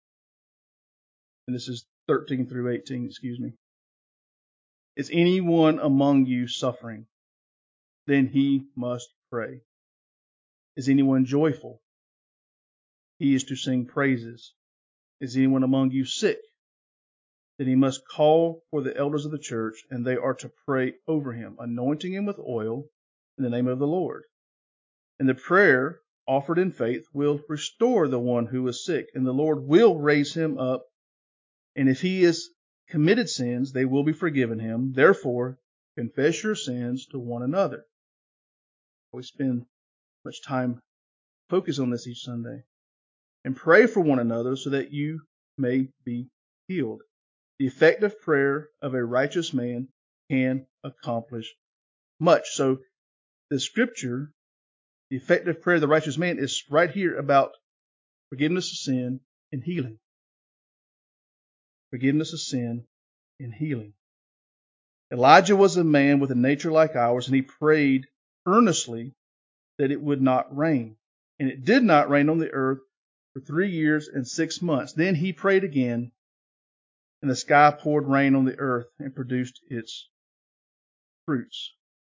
this is thirteen through eighteen, excuse me. Is anyone among you suffering? Then he must pray. Is anyone joyful? He is to sing praises. Is anyone among you sick? Then he must call for the elders of the church, and they are to pray over him, anointing him with oil in the name of the Lord. And the prayer offered in faith will restore the one who is sick, and the Lord will raise him up. And if he has committed sins, they will be forgiven him. Therefore, confess your sins to one another. We spend much time focused on this each Sunday. And pray for one another so that you may be healed. The effective prayer of a righteous man can accomplish much. So the scripture, the effective prayer of the righteous man, is right here about forgiveness of sin and healing. Forgiveness of sin and healing. Elijah was a man with a nature like ours, and he prayed earnestly that it would not rain. And it did not rain on the earth for three years and six months. Then he prayed again, and the sky poured rain on the earth and produced its fruits.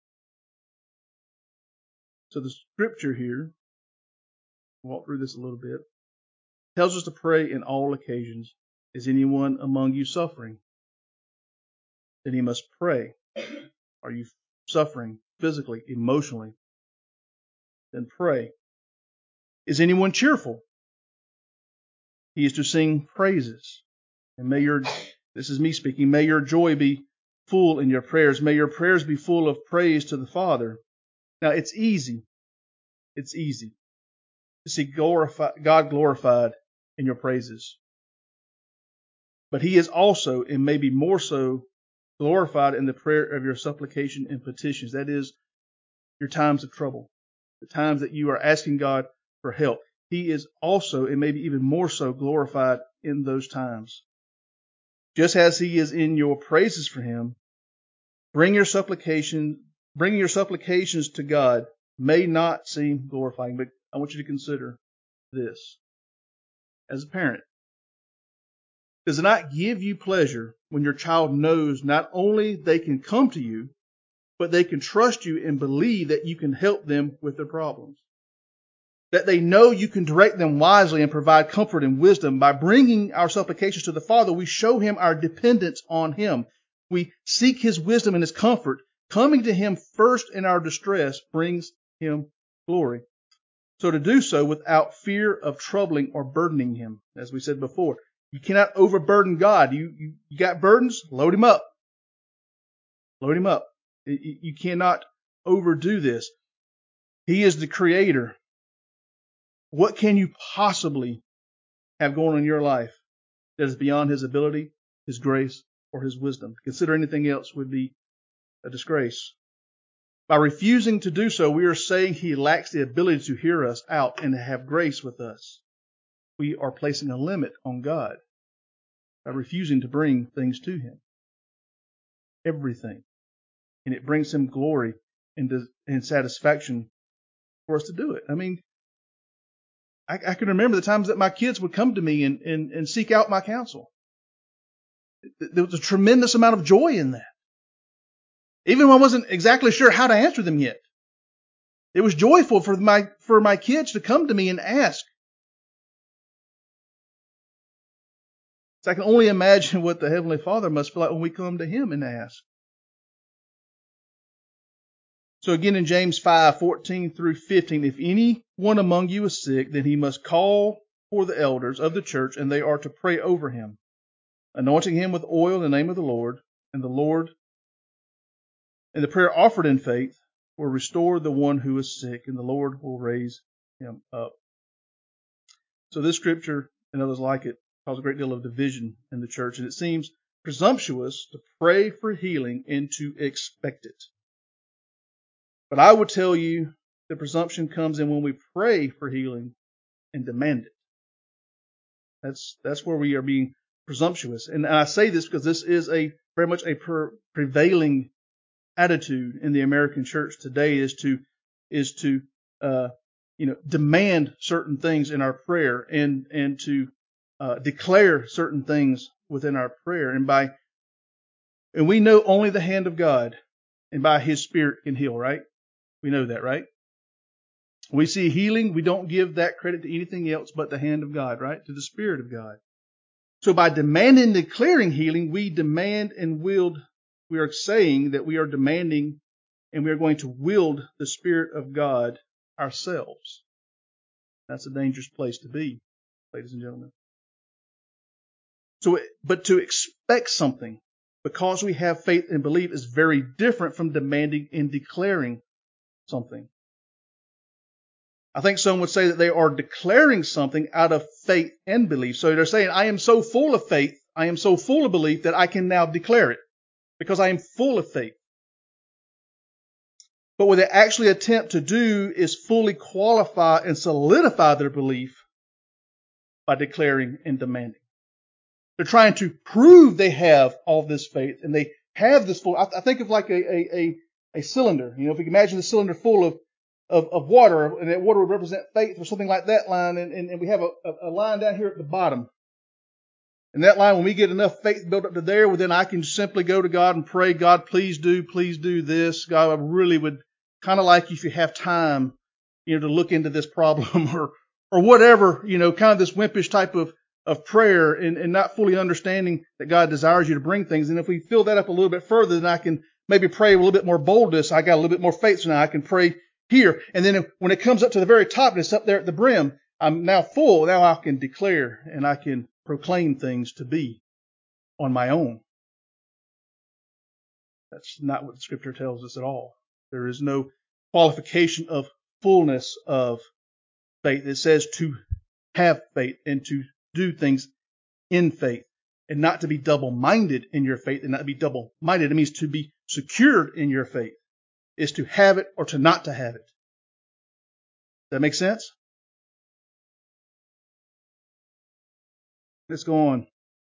So the scripture here, walk through this a little bit, tells us to pray in all occasions. Is anyone among you suffering? Then he must pray. Are you suffering physically, emotionally? Then pray. Is anyone cheerful? He is to sing praises. And may your, this is me speaking, may your joy be full in your prayers. May your prayers be full of praise to the Father. Now it's easy. It's easy to see glorify, God glorified in your praises. But he is also, and maybe more so, glorified in the prayer of your supplication and petitions. That is, your times of trouble, the times that you are asking God for help. He is also, and maybe even more so, glorified in those times. Just as he is in your praises for him, bring your supplication, bringing your supplications to God may not seem glorifying, but I want you to consider this. As a parent, does it not give you pleasure when your child knows not only they can come to you, but they can trust you and believe that you can help them with their problems? That they know you can direct them wisely and provide comfort and wisdom. By bringing our supplications to the Father, we show him our dependence on him. We seek his wisdom and his comfort. Coming to him first in our distress brings him glory. So to do so without fear of troubling or burdening him, as we said before. You cannot overburden God. You, you, you got burdens? Load him up. Load him up. You, you cannot overdo this. He is the creator. What can you possibly have going on in your life that is beyond his ability, his grace, or his wisdom? Consider anything else would be a disgrace. By refusing to do so, we are saying he lacks the ability to hear us out and to have grace with us. We are placing a limit on God by refusing to bring things to him. Everything. And it brings him glory and, and satisfaction for us to do it. I mean, I, I can remember the times that my kids would come to me and, and, and seek out my counsel. There was a tremendous amount of joy in that. Even when I wasn't exactly sure how to answer them yet. It was joyful for my, for my kids to come to me and ask. So I can only imagine what the Heavenly Father must feel like when we come to him and ask. So again in James five, fourteen through fifteen, if anyone among you is sick, then he must call for the elders of the church, and they are to pray over him, anointing him with oil in the name of the Lord, and the Lord, and the prayer offered in faith will restore the one who is sick, and the Lord will raise him up. So this scripture and others like it cause a great deal of division in the church, and it seems presumptuous to pray for healing and to expect it. But I would tell you the presumption comes in when we pray for healing and demand it. That's that's where we are being presumptuous. And I say this because this is a very much a per, prevailing attitude in the American church today is to is to uh, you know demand certain things in our prayer and and to uh, declare certain things within our prayer. And by and we know only the hand of God and by His Spirit can heal, right? We know that, right? We see healing, we don't give that credit to anything else but the hand of God, right? To the Spirit of God. So by demanding and declaring healing, we demand and wield, we are saying that we are demanding and we are going to wield the Spirit of God ourselves. That's a dangerous place to be, ladies and gentlemen. So, but to expect something because we have faith and belief is very different from demanding and declaring something. I think some would say that they are declaring something out of faith and belief. So they're saying, I am so full of faith, I am so full of belief that I can now declare it because I am full of faith. But what they actually attempt to do is fully qualify and solidify their belief by declaring and demanding. They're trying to prove they have all this faith and they have this full. I think of like a, a, a, a cylinder. You know, if you can imagine the cylinder full of, of, of water, and that water would represent faith or something like that line, and, and, and we have a, a line down here at the bottom. And that line, when we get enough faith built up to there, well, then I can simply go to God and pray, God, please do, please do this. God, I really would kind of like if you have time, you know, to look into this problem or, or whatever, you know, kind of this wimpish type of, of prayer and, and not fully understanding that God desires you to bring things. And if we fill that up a little bit further, then I can maybe pray with a little bit more boldness. I got a little bit more faith, so now I can pray here. And then when it comes up to the very top and it's up there at the brim, I'm now full. Now I can declare and I can proclaim things to be on my own. That's not what the scripture tells us at all. There is no qualification of fullness of faith. It says to have faith and to do things in faith and not to be double-minded in your faith and not to be double-minded. It means to be secured in your faith. Is to have it or to not to have it. Does that make sense? Let's go on.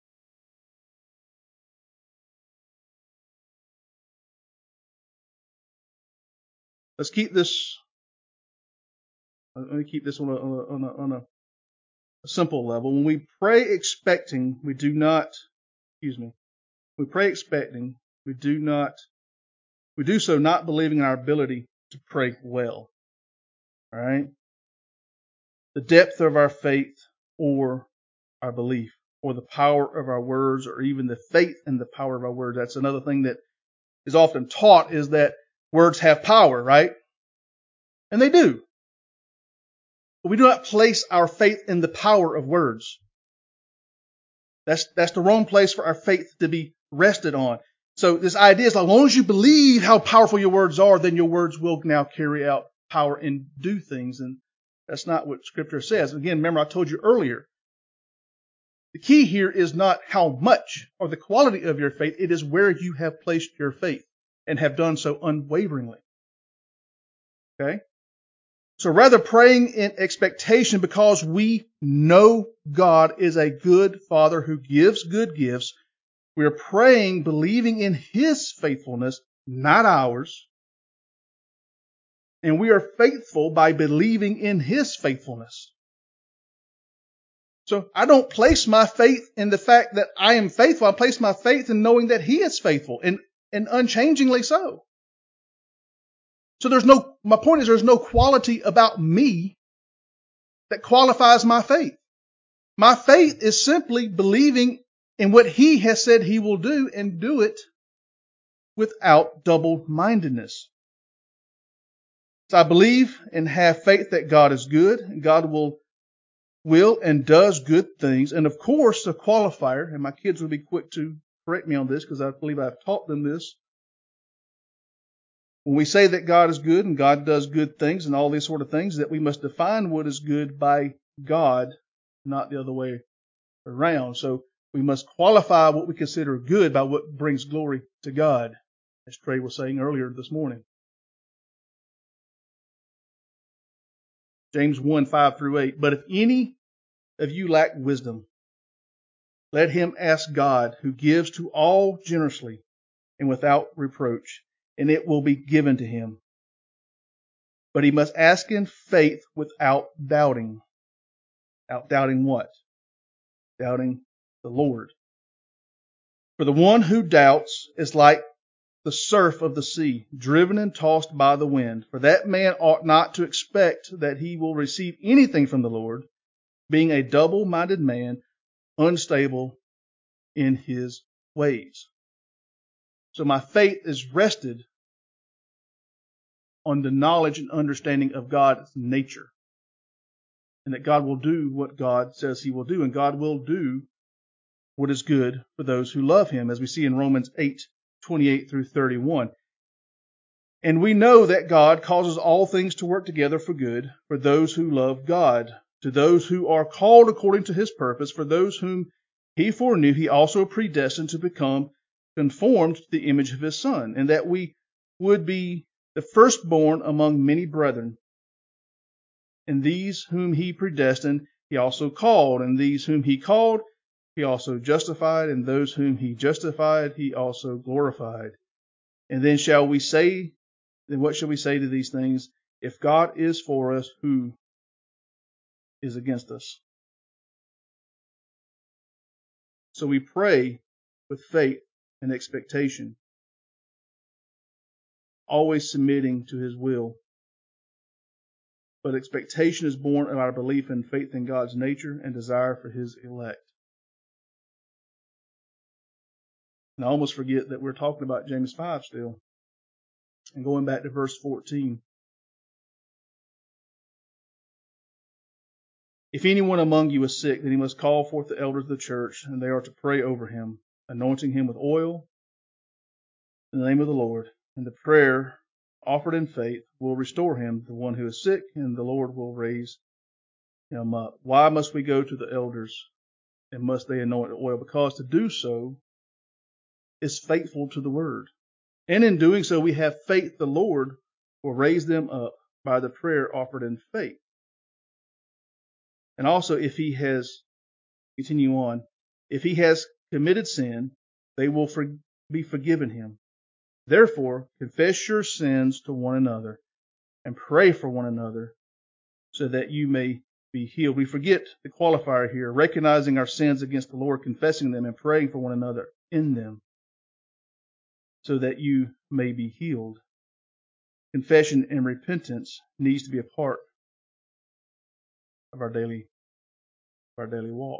Let's keep this. Let me keep this on a, on a, on a, a simple level. When we pray expecting, we do not. Excuse me. We pray expecting. We do not. We do so not believing in our ability to pray well. All right. The depth of our faith or our belief or the power of our words or even the faith and the power of our words. That's another thing that is often taught is that words have power, right? And they do. But we do not place our faith in the power of words. That's, that's the wrong place for our faith to be rested on. So this idea is, as long as you believe how powerful your words are, then your words will now carry out power and do things. And that's not what Scripture says. Again, remember I told you earlier, the key here is not how much or the quality of your faith. It is where you have placed your faith and have done so unwaveringly. Okay? So rather praying in expectation because we know God is a good Father who gives good gifts, we are praying believing in His faithfulness, not ours. And we are faithful by believing in His faithfulness. So I don't place my faith in the fact that I am faithful. I place my faith in knowing that He is faithful and, and unchangingly so. So there's no, my point is there's no quality about me that qualifies my faith. My faith is simply believing in what He has said He will do and do it without double-mindedness. So I believe and have faith that God is good and God will will and does good things. And of course, the qualifier, and my kids will be quick to correct me on this because I believe I've taught them this. When we say that God is good and God does good things and all these sort of things, that we must define what is good by God, not the other way around. So we must qualify what we consider good by what brings glory to God, as Trey was saying earlier this morning. James one, five through eight. But if any of you lack wisdom, let him ask God, who gives to all generously and without reproach, and it will be given to him. But he must ask in faith without doubting. Without doubting what? Doubting the Lord. For the one who doubts is like the surf of the sea, driven and tossed by the wind. For that man ought not to expect that he will receive anything from the Lord, being a double-minded man, unstable in his ways. So my faith is rested on the knowledge and understanding of God's nature. And that God will do what God says He will do. And God will do what is good for those who love Him, as we see in Romans eight, twenty-eight through thirty-one. And we know that God causes all things to work together for good for those who love God, to those who are called according to His purpose. For those whom He foreknew, He also predestined to become conformed to the image of His Son, and that we would be the firstborn among many brethren. And these whom He predestined, He also called. And these whom He called, He also justified. And those whom He justified, He also glorified. And then shall we say, then what shall we say to these things? If God is for us, who is against us? So we pray with faith and expectation, always submitting to His will. But expectation is born of our belief and faith in God's nature and desire for His elect. And I almost forget that we're talking about James five still. And going back to verse fourteen. If anyone among you is sick, then he must call forth the elders of the church, and they are to pray over him, anointing him with oil in the name of the Lord. And the prayer offered in faith will restore him, the one who is sick, and the Lord will raise him up. Why must we go to the elders, and must they anoint with oil? Because to do so is faithful to the word. And in doing so, we have faith the Lord will raise them up by the prayer offered in faith. And also, if he has, continue on, if he has committed sin, they will for, be forgiven him. Therefore, confess your sins to one another and pray for one another so that you may be healed. We forget the qualifier here, recognizing our sins against the Lord, confessing them and praying for one another in them so that you may be healed. Confession and repentance needs to be a part of our daily, of our daily walk.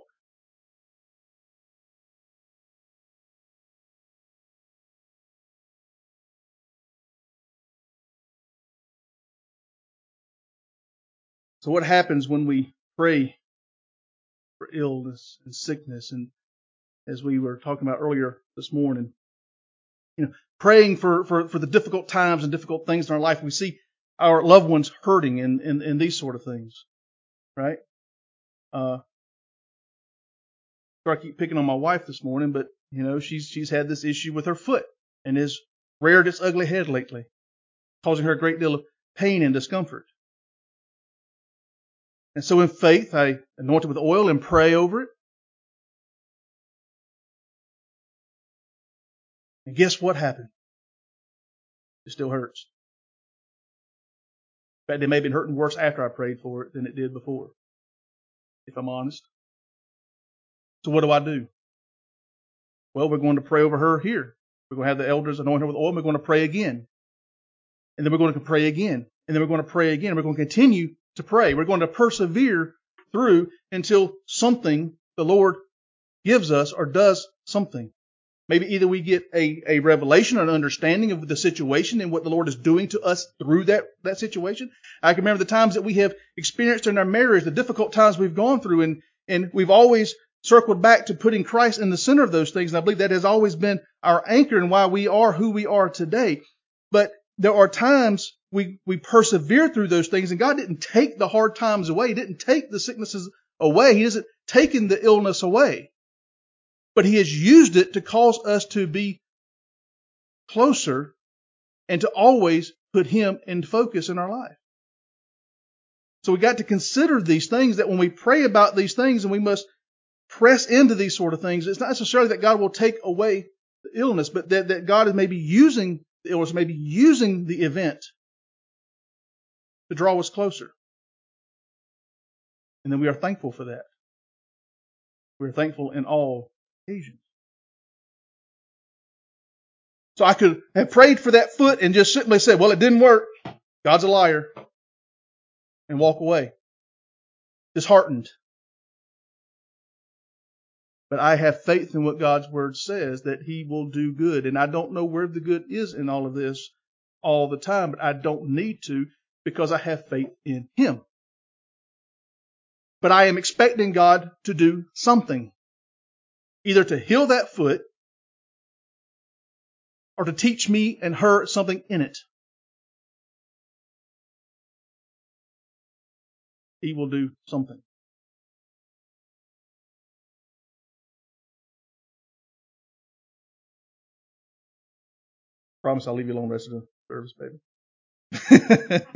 So what happens when we pray for illness and sickness, and as we were talking about earlier this morning, you know, praying for, for, for the difficult times and difficult things in our life, we see our loved ones hurting and, and, and these sort of things, right? Uh, I keep picking on my wife this morning, but you know, she's she's had this issue with her foot and has reared its ugly head lately, causing her a great deal of pain and discomfort. And so in faith, I anoint it with oil and pray over it. And guess what happened? It still hurts. In fact, it may have been hurting worse after I prayed for it than it did before, if I'm honest. So what do I do? Well, we're going to pray over her here. We're going to have the elders anoint her with oil. And we're going to pray again. And then we're going to pray again. And then we're going to pray again. We're going to continue to pray. We're going to persevere through until something the Lord gives us or does something. Maybe either we get a, a revelation or an understanding of the situation and what the Lord is doing to us through that, that situation. I can remember the times that we have experienced in our marriage, the difficult times we've gone through, and, and we've always circled back to putting Christ in the center of those things. And I believe that has always been our anchor in why we are who we are today. But there are times we, we persevere through those things, and God didn't take the hard times away. He didn't take the sicknesses away. He hasn't taken the illness away. But He has used it to cause us to be closer and to always put Him in focus in our life. So we got to consider these things, that when we pray about these things and we must press into these sort of things, it's not necessarily that God will take away the illness, but that, that God is maybe using the illness, maybe using the event to draw us closer. And then we are thankful for that. We are thankful in all occasions. So I could have prayed for that foot and just simply said, well, it didn't work. God's a liar. And walk away. Disheartened. But I have faith in what God's Word says, that He will do good. And I don't know where the good is in all of this all the time, but I don't need to, because I have faith in Him. But I am expecting God to do something. Either to heal that foot, or to teach me and her something in it. He will do something. Promise I'll leave you alone the rest of the service,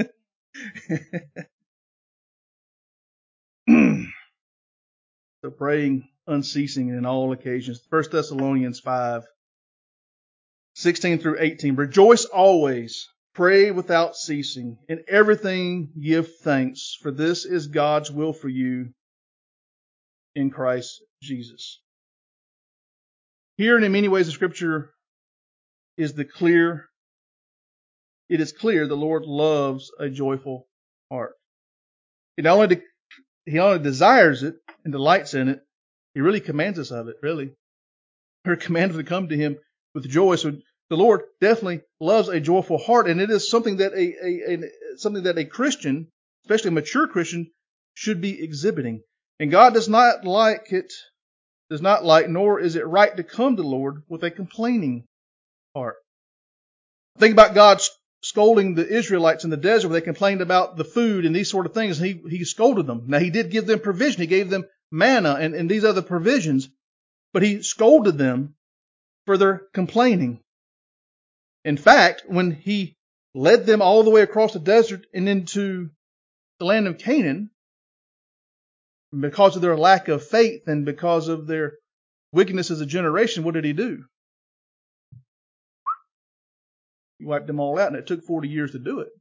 baby. So praying unceasing in all occasions. First Thessalonians five, sixteen through eighteen. Rejoice always. Pray without ceasing. In everything give thanks, for this is God's will for you in Christ Jesus. Here and in many ways the Scripture is the clear, it is clear the Lord loves a joyful heart. He not only, de- he not only desires it and delights in it, He really commands us of it, really. We're commanded to come to Him with joy. So the Lord definitely loves a joyful heart, and it is something that a, a, a something that a Christian, especially a mature Christian, should be exhibiting. And God does not like it, does not like, nor is it right to come to the Lord with a complaining heart. Think about God scolding the Israelites in the desert where they complained about the food and these sort of things. He, he scolded them. Now, He did give them provision. He gave them manna and, and these other provisions, but He scolded them for their complaining. In fact, when He led them all the way across the desert and into the land of Canaan, because of their lack of faith and because of their wickedness as a generation, what did He do? He wiped them all out, and it took forty years to do it.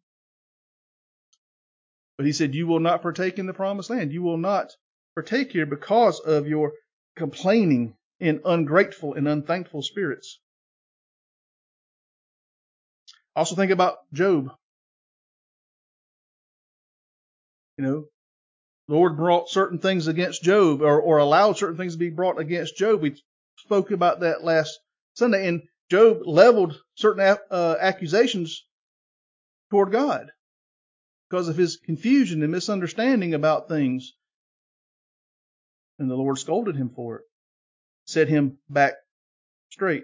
But He said, you will not partake in the promised land. You will not partake here because of your complaining and ungrateful and unthankful spirits. Also think about Job. You know, the Lord brought certain things against Job, or, or allowed certain things to be brought against Job. We spoke about that last Sunday, and Job leveled certain uh, accusations toward God. because of his confusion and misunderstanding about things. And the Lord scolded him for it, set him back straight.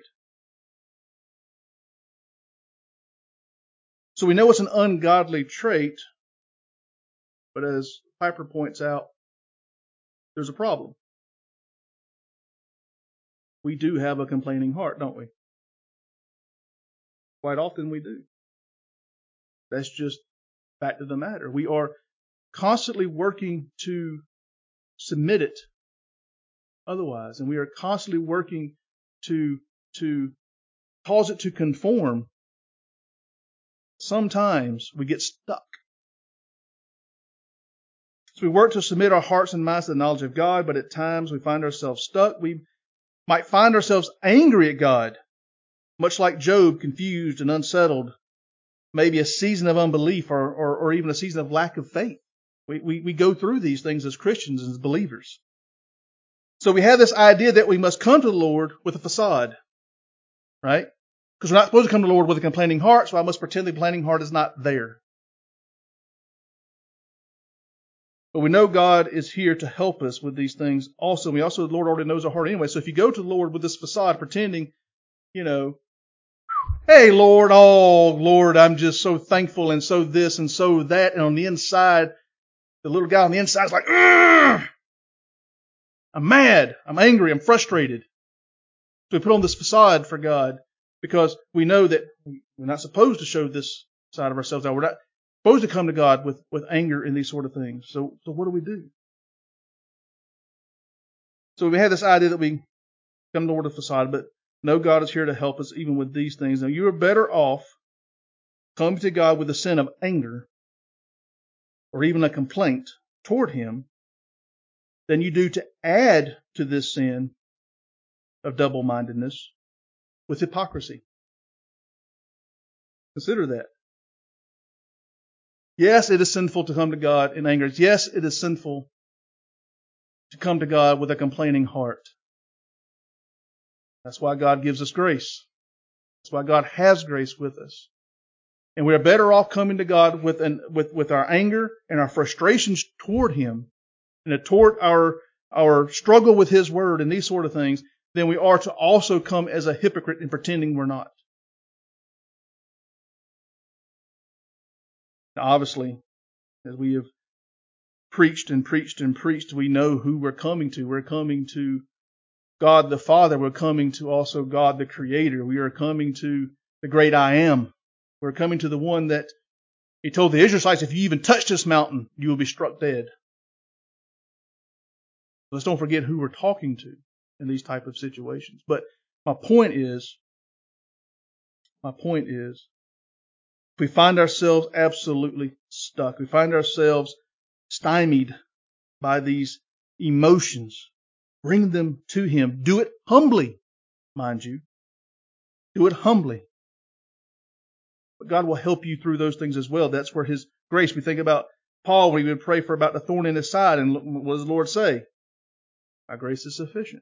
So we know it's an ungodly trait, but as Piper points out, there's a problem. We do have a complaining heart, don't we? Quite often we do. That's just fact of the matter. We are constantly working to submit it otherwise, and we are constantly working to, to cause it to conform. Sometimes we get stuck. So we work to submit our hearts and minds to the knowledge of God, but at times we find ourselves stuck. We might find ourselves angry at God, much like Job, confused and unsettled, maybe a season of unbelief or, or, or even a season of lack of faith. We, we, we go through these things as Christians and as believers. So we have this idea that we must come to the Lord with a facade, right? Because we're not supposed to come to the Lord with a complaining heart, so I must pretend the complaining heart is not there. But we know God is here to help us with these things also. We also, the Lord already knows our heart anyway. So if you go to the Lord with this facade, pretending, you know, hey, Lord, oh, Lord, I'm just so thankful and so this and so that. And on the inside, the little guy on the inside is like, I'm mad, I'm angry, I'm frustrated. So we put on this facade for God because we know that we're not supposed to show this side of ourselves out. We're not supposed to come to God with, with anger and these sort of things. So, so what do we do? So we have this idea that we come to the Lord with a facade, but no, God is here to help us even with these things. Now, you are better off coming to God with a sin of anger or even a complaint toward Him than you do to add to this sin of double-mindedness with hypocrisy. Consider that. Yes, it is sinful to come to God in anger. Yes, it is sinful to come to God with a complaining heart. That's why God gives us grace. That's why God has grace with us. And we are better off coming to God with an, with, with our anger and our frustrations toward Him and toward our, our struggle with His Word and these sort of things than we are to also come as a hypocrite and pretending we're not. Now, obviously, as we have preached and preached and preached, we know who we're coming to. We're coming to God the Father. We're coming to also God the Creator. We are coming to the great I Am. We're coming to the one that He told the Israelites, if you even touch this mountain, you will be struck dead. Let's don't forget who we're talking to in these type of situations. But my point is, my point is, if we find ourselves absolutely stuck, we find ourselves stymied by these emotions, bring them to Him. Do it humbly, mind you. Do it humbly. But God will help you through those things as well. That's where His grace. We think about Paul, we would pray for about the thorn in his side, and what does the Lord say? My grace is sufficient.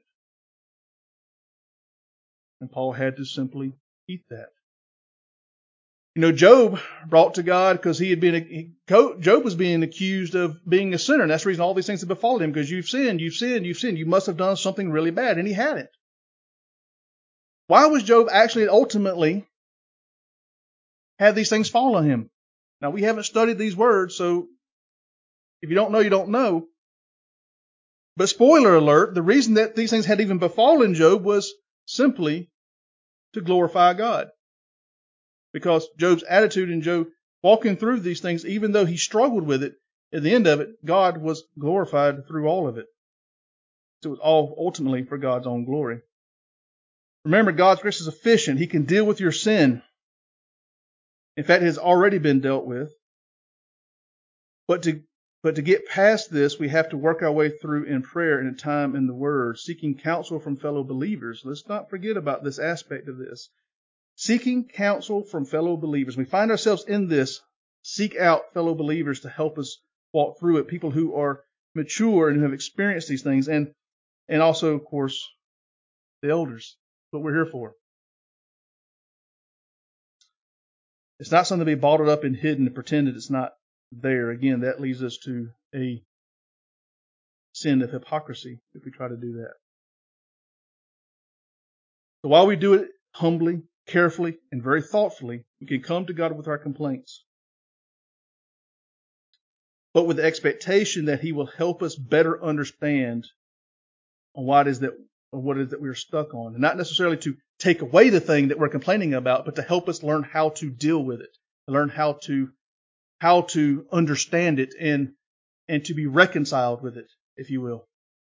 And Paul had to simply eat that. You know, Job brought to God because he had been, Job was being accused of being a sinner. And that's the reason all these things have befallen him, because you've sinned, you've sinned, you've sinned. You must have done something really bad. And he hadn't. Why was Job actually ultimately had these things fall on him? Now, we haven't studied these words, so if you don't know, you don't know. But spoiler alert, the reason that these things had even befallen Job was simply to glorify God. Because Job's attitude and Job walking through these things, even though he struggled with it, at the end of it, God was glorified through all of it. So it was all ultimately for God's own glory. Remember, God's grace is sufficient. He can deal with your sin. In fact, it has already been dealt with. But to, but to get past this, we have to work our way through in prayer and in time in the Word, seeking counsel from fellow believers. Let's not forget about this aspect of this. Seeking counsel from fellow believers. We find ourselves in this. Seek out fellow believers to help us walk through it. People who are mature and who have experienced these things. And, and also, of course, the elders. That's what we're here for. It's not something to be bottled up and hidden and pretend that it's not there. Again, that leads us to a sin of hypocrisy if we try to do that. So while we do it humbly, carefully, and very thoughtfully, we can come to God with our complaints, but with the expectation that He will help us better understand on what it is that what it is that we're stuck on, and not necessarily to take away the thing that we're complaining about, but to help us learn how to deal with it, to learn how to how to understand it, and and to be reconciled with it, if you will,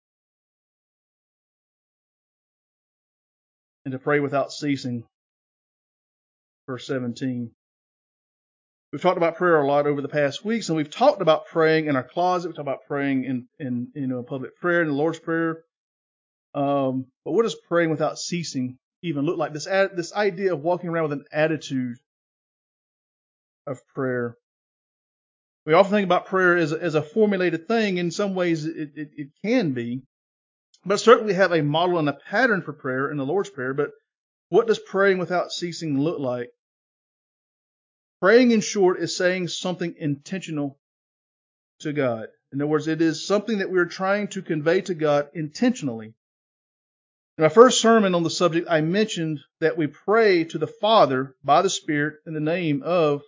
and to pray without ceasing. Verse seventeen. We've talked about prayer a lot over the past weeks, and we've talked about praying in our closet. We talked about praying in, in you know, public prayer, in the Lord's Prayer. Um, but what does praying without ceasing even look like? This this idea of walking around with an attitude of prayer. We often think about prayer as a, as a formulated thing. In some ways, it, it, it can be, but certainly we have a model and a pattern for prayer in the Lord's Prayer. But what does praying without ceasing look like? Praying, in short, is saying something intentional to God. In other words, it is something that we're trying to convey to God intentionally. In my first sermon on the subject, I mentioned that we pray to the Father by the Spirit in the name of,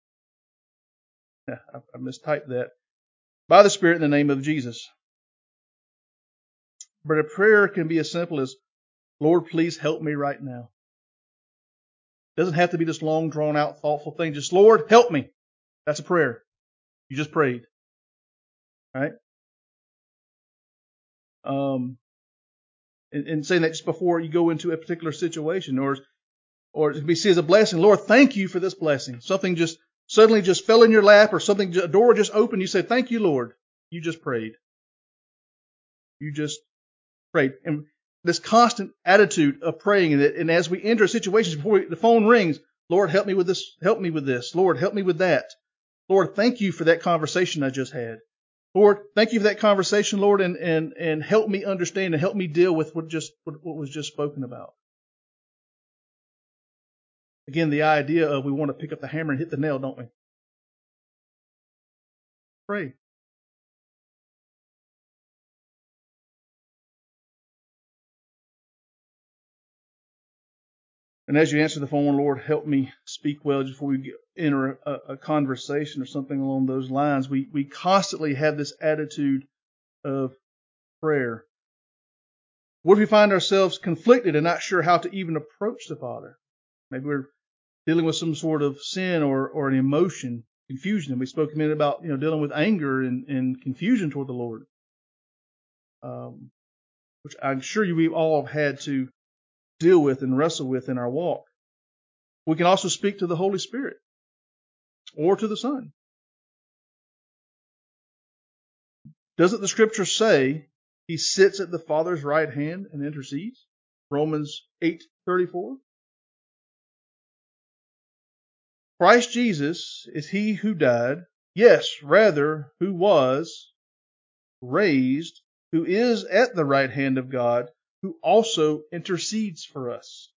I mistyped that, by the Spirit in the name of Jesus. But a prayer can be as simple as, Lord, please help me right now. It doesn't have to be this long, drawn-out, thoughtful thing. Just, Lord, help me. That's a prayer. You just prayed. Right? Um, and, and saying that just before you go into a particular situation, or or it can be seen as a blessing. Lord, thank you for this blessing. Something just suddenly just fell in your lap, or something, a door just opened. You say, thank you, Lord. You just prayed. You just prayed. And this constant attitude of praying, and, and as we enter situations, before we, the phone rings, Lord, help me with this. Help me with this. Lord, help me with that. Lord, thank you for that conversation I just had. Lord, thank you for that conversation, Lord, and and and help me understand and help me deal with what just what, what was just spoken about. Again, the idea of we want to pick up the hammer and hit the nail, don't we? Pray. And as you answer the phone, Lord, help me speak well just before we get, enter a, a conversation or something along those lines. We we constantly have this attitude of prayer. What if we find ourselves conflicted and not sure how to even approach the Father? Maybe we're dealing with some sort of sin or, or an emotion, confusion. And we spoke a minute about, you know, dealing with anger and, and confusion toward the Lord, um, which I'm sure you we all have had to deal with and wrestle with in our walk. We can also speak to the Holy Spirit or to the Son. Doesn't the Scripture say He sits at the Father's right hand and intercedes? Romans eight thirty-four. Christ Jesus is He who died, yes, rather, who was raised, who is at the right hand of God, who also intercedes for us.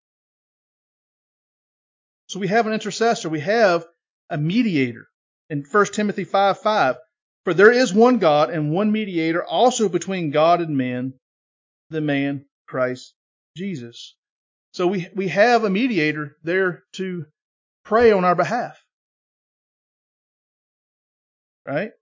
So we have an intercessor. We have a mediator. In First Timothy five five, for there is one God and one mediator also between God and men, the man Christ Jesus. So we, we have a mediator there to pray on our behalf. Right?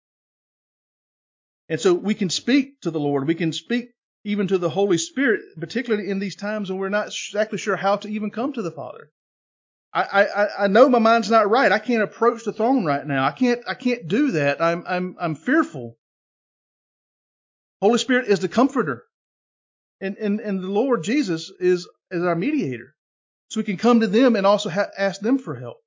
And so we can speak to the Lord. We can speak even to the Holy Spirit, particularly in these times when we're not exactly sure how to even come to the Father. I, I, I know my mind's not right. I can't approach the throne right now. I can't I can't do that. I'm I'm I'm fearful. Holy Spirit is the comforter. And and, and the Lord Jesus is, is our mediator. So we can come to them and also ha- ask them for help.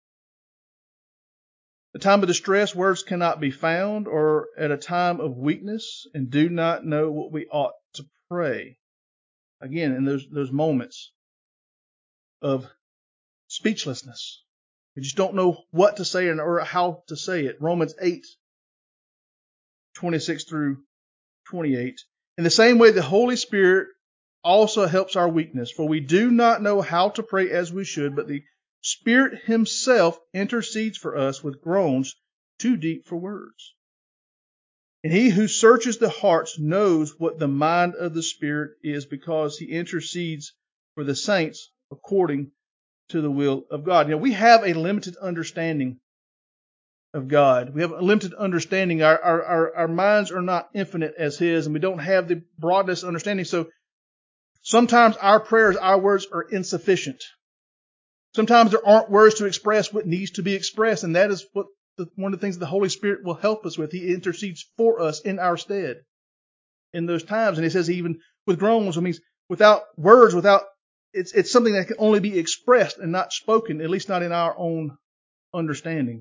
At a time of distress, words cannot be found, or at a time of weakness and do not know what we ought to pray. Again, in those those moments of speechlessness. We just don't know what to say or how to say it. Romans eight, twenty-six through twenty-eight. In the same way, the Holy Spirit also helps our weakness, for we do not know how to pray as we should, but the Spirit Himself intercedes for us with groans too deep for words. And he who searches the hearts knows what the mind of the Spirit is, because he intercedes for the saints according to the will of God. You know, we have a limited understanding of God. We have a limited understanding. Our, our, our, our minds are not infinite as his, and we don't have the broadest understanding. So sometimes our prayers, our words are insufficient. Sometimes there aren't words to express what needs to be expressed, and that is what the, one of the things that the Holy Spirit will help us with. He intercedes for us in our stead in those times. And he says even with groans, it means without words, without it's it's something that can only be expressed and not spoken, at least not in our own understanding.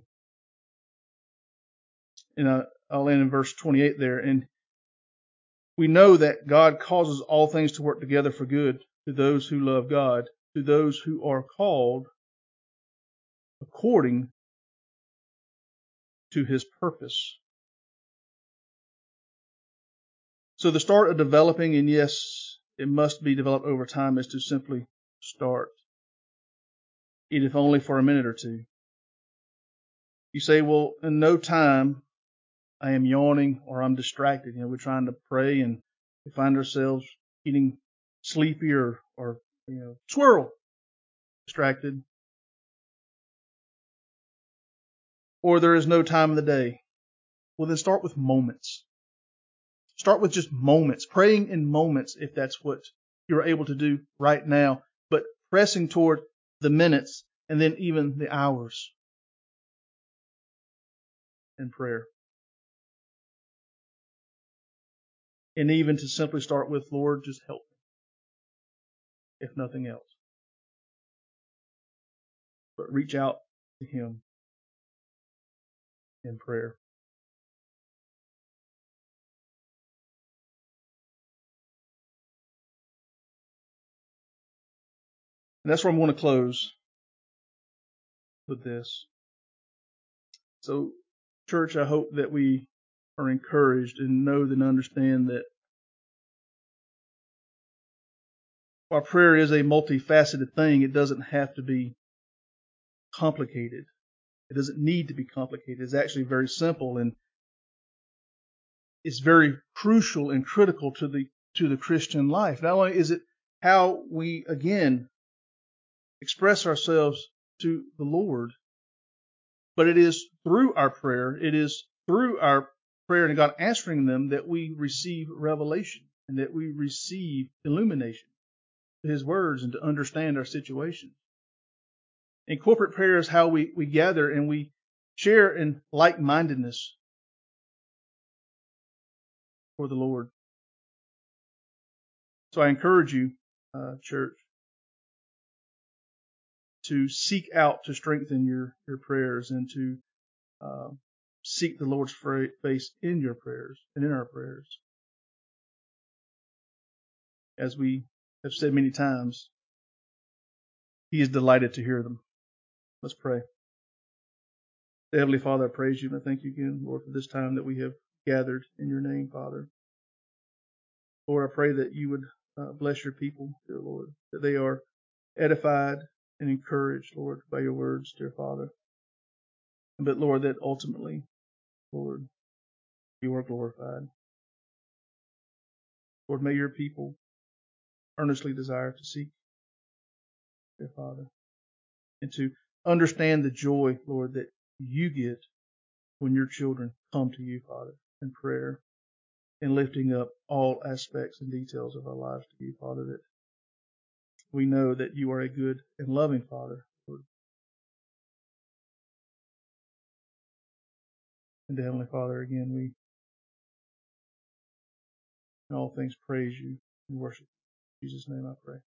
And uh, I'll end in verse twenty-eight there. And we know that God causes all things to work together for good to those who love God, to those who are called according to his purpose. So the start of developing, and yes, it must be developed over time, is to simply start, even if only for a minute or two. You say, well, in no time I am yawning or I'm distracted. You know, we're trying to pray and we find ourselves getting sleepy or, or you know, squirrel, distracted. Or there is no time of the day. Well, then start with moments. Start with just moments, praying in moments if that's what you're able to do right now, but pressing toward the minutes and then even the hours in prayer. And even to simply start with, Lord, just help me, if nothing else. But reach out to him in prayer. And that's where I'm going to close with this. So, church, I hope that we are encouraged and know and understand that while prayer is a multifaceted thing, it doesn't have to be complicated. It doesn't need to be complicated. It's actually very simple, and it's very crucial and critical to the to the Christian life. Not only is it how we, again, express ourselves to the Lord, but it is through our prayer, it is through our prayer and God answering them that we receive revelation and that we receive illumination to his words and to understand our situation. And corporate prayer is how we, we gather and we share in like-mindedness for the Lord. So I encourage you, uh, church, to seek out to strengthen your, your prayers and to uh, seek the Lord's face in your prayers and in our prayers. As we have said many times, he is delighted to hear them. Let's pray. Heavenly Father, I praise you and I thank you again, Lord, for this time that we have gathered in your name, Father. Lord, I pray that you would uh, bless your people, dear Lord, that they are edified and encouraged, Lord, by your words, dear Father. But, Lord, that ultimately, Lord, you are glorified. Lord, may your people earnestly desire to seek, dear Father, and to understand the joy, Lord, that you get when your children come to you, Father, in prayer and lifting up all aspects and details of our lives to you, Father, that we know that you are a good and loving Father, Lord. And Heavenly Father, again, we in all things praise you and worship you. In Jesus' name I pray.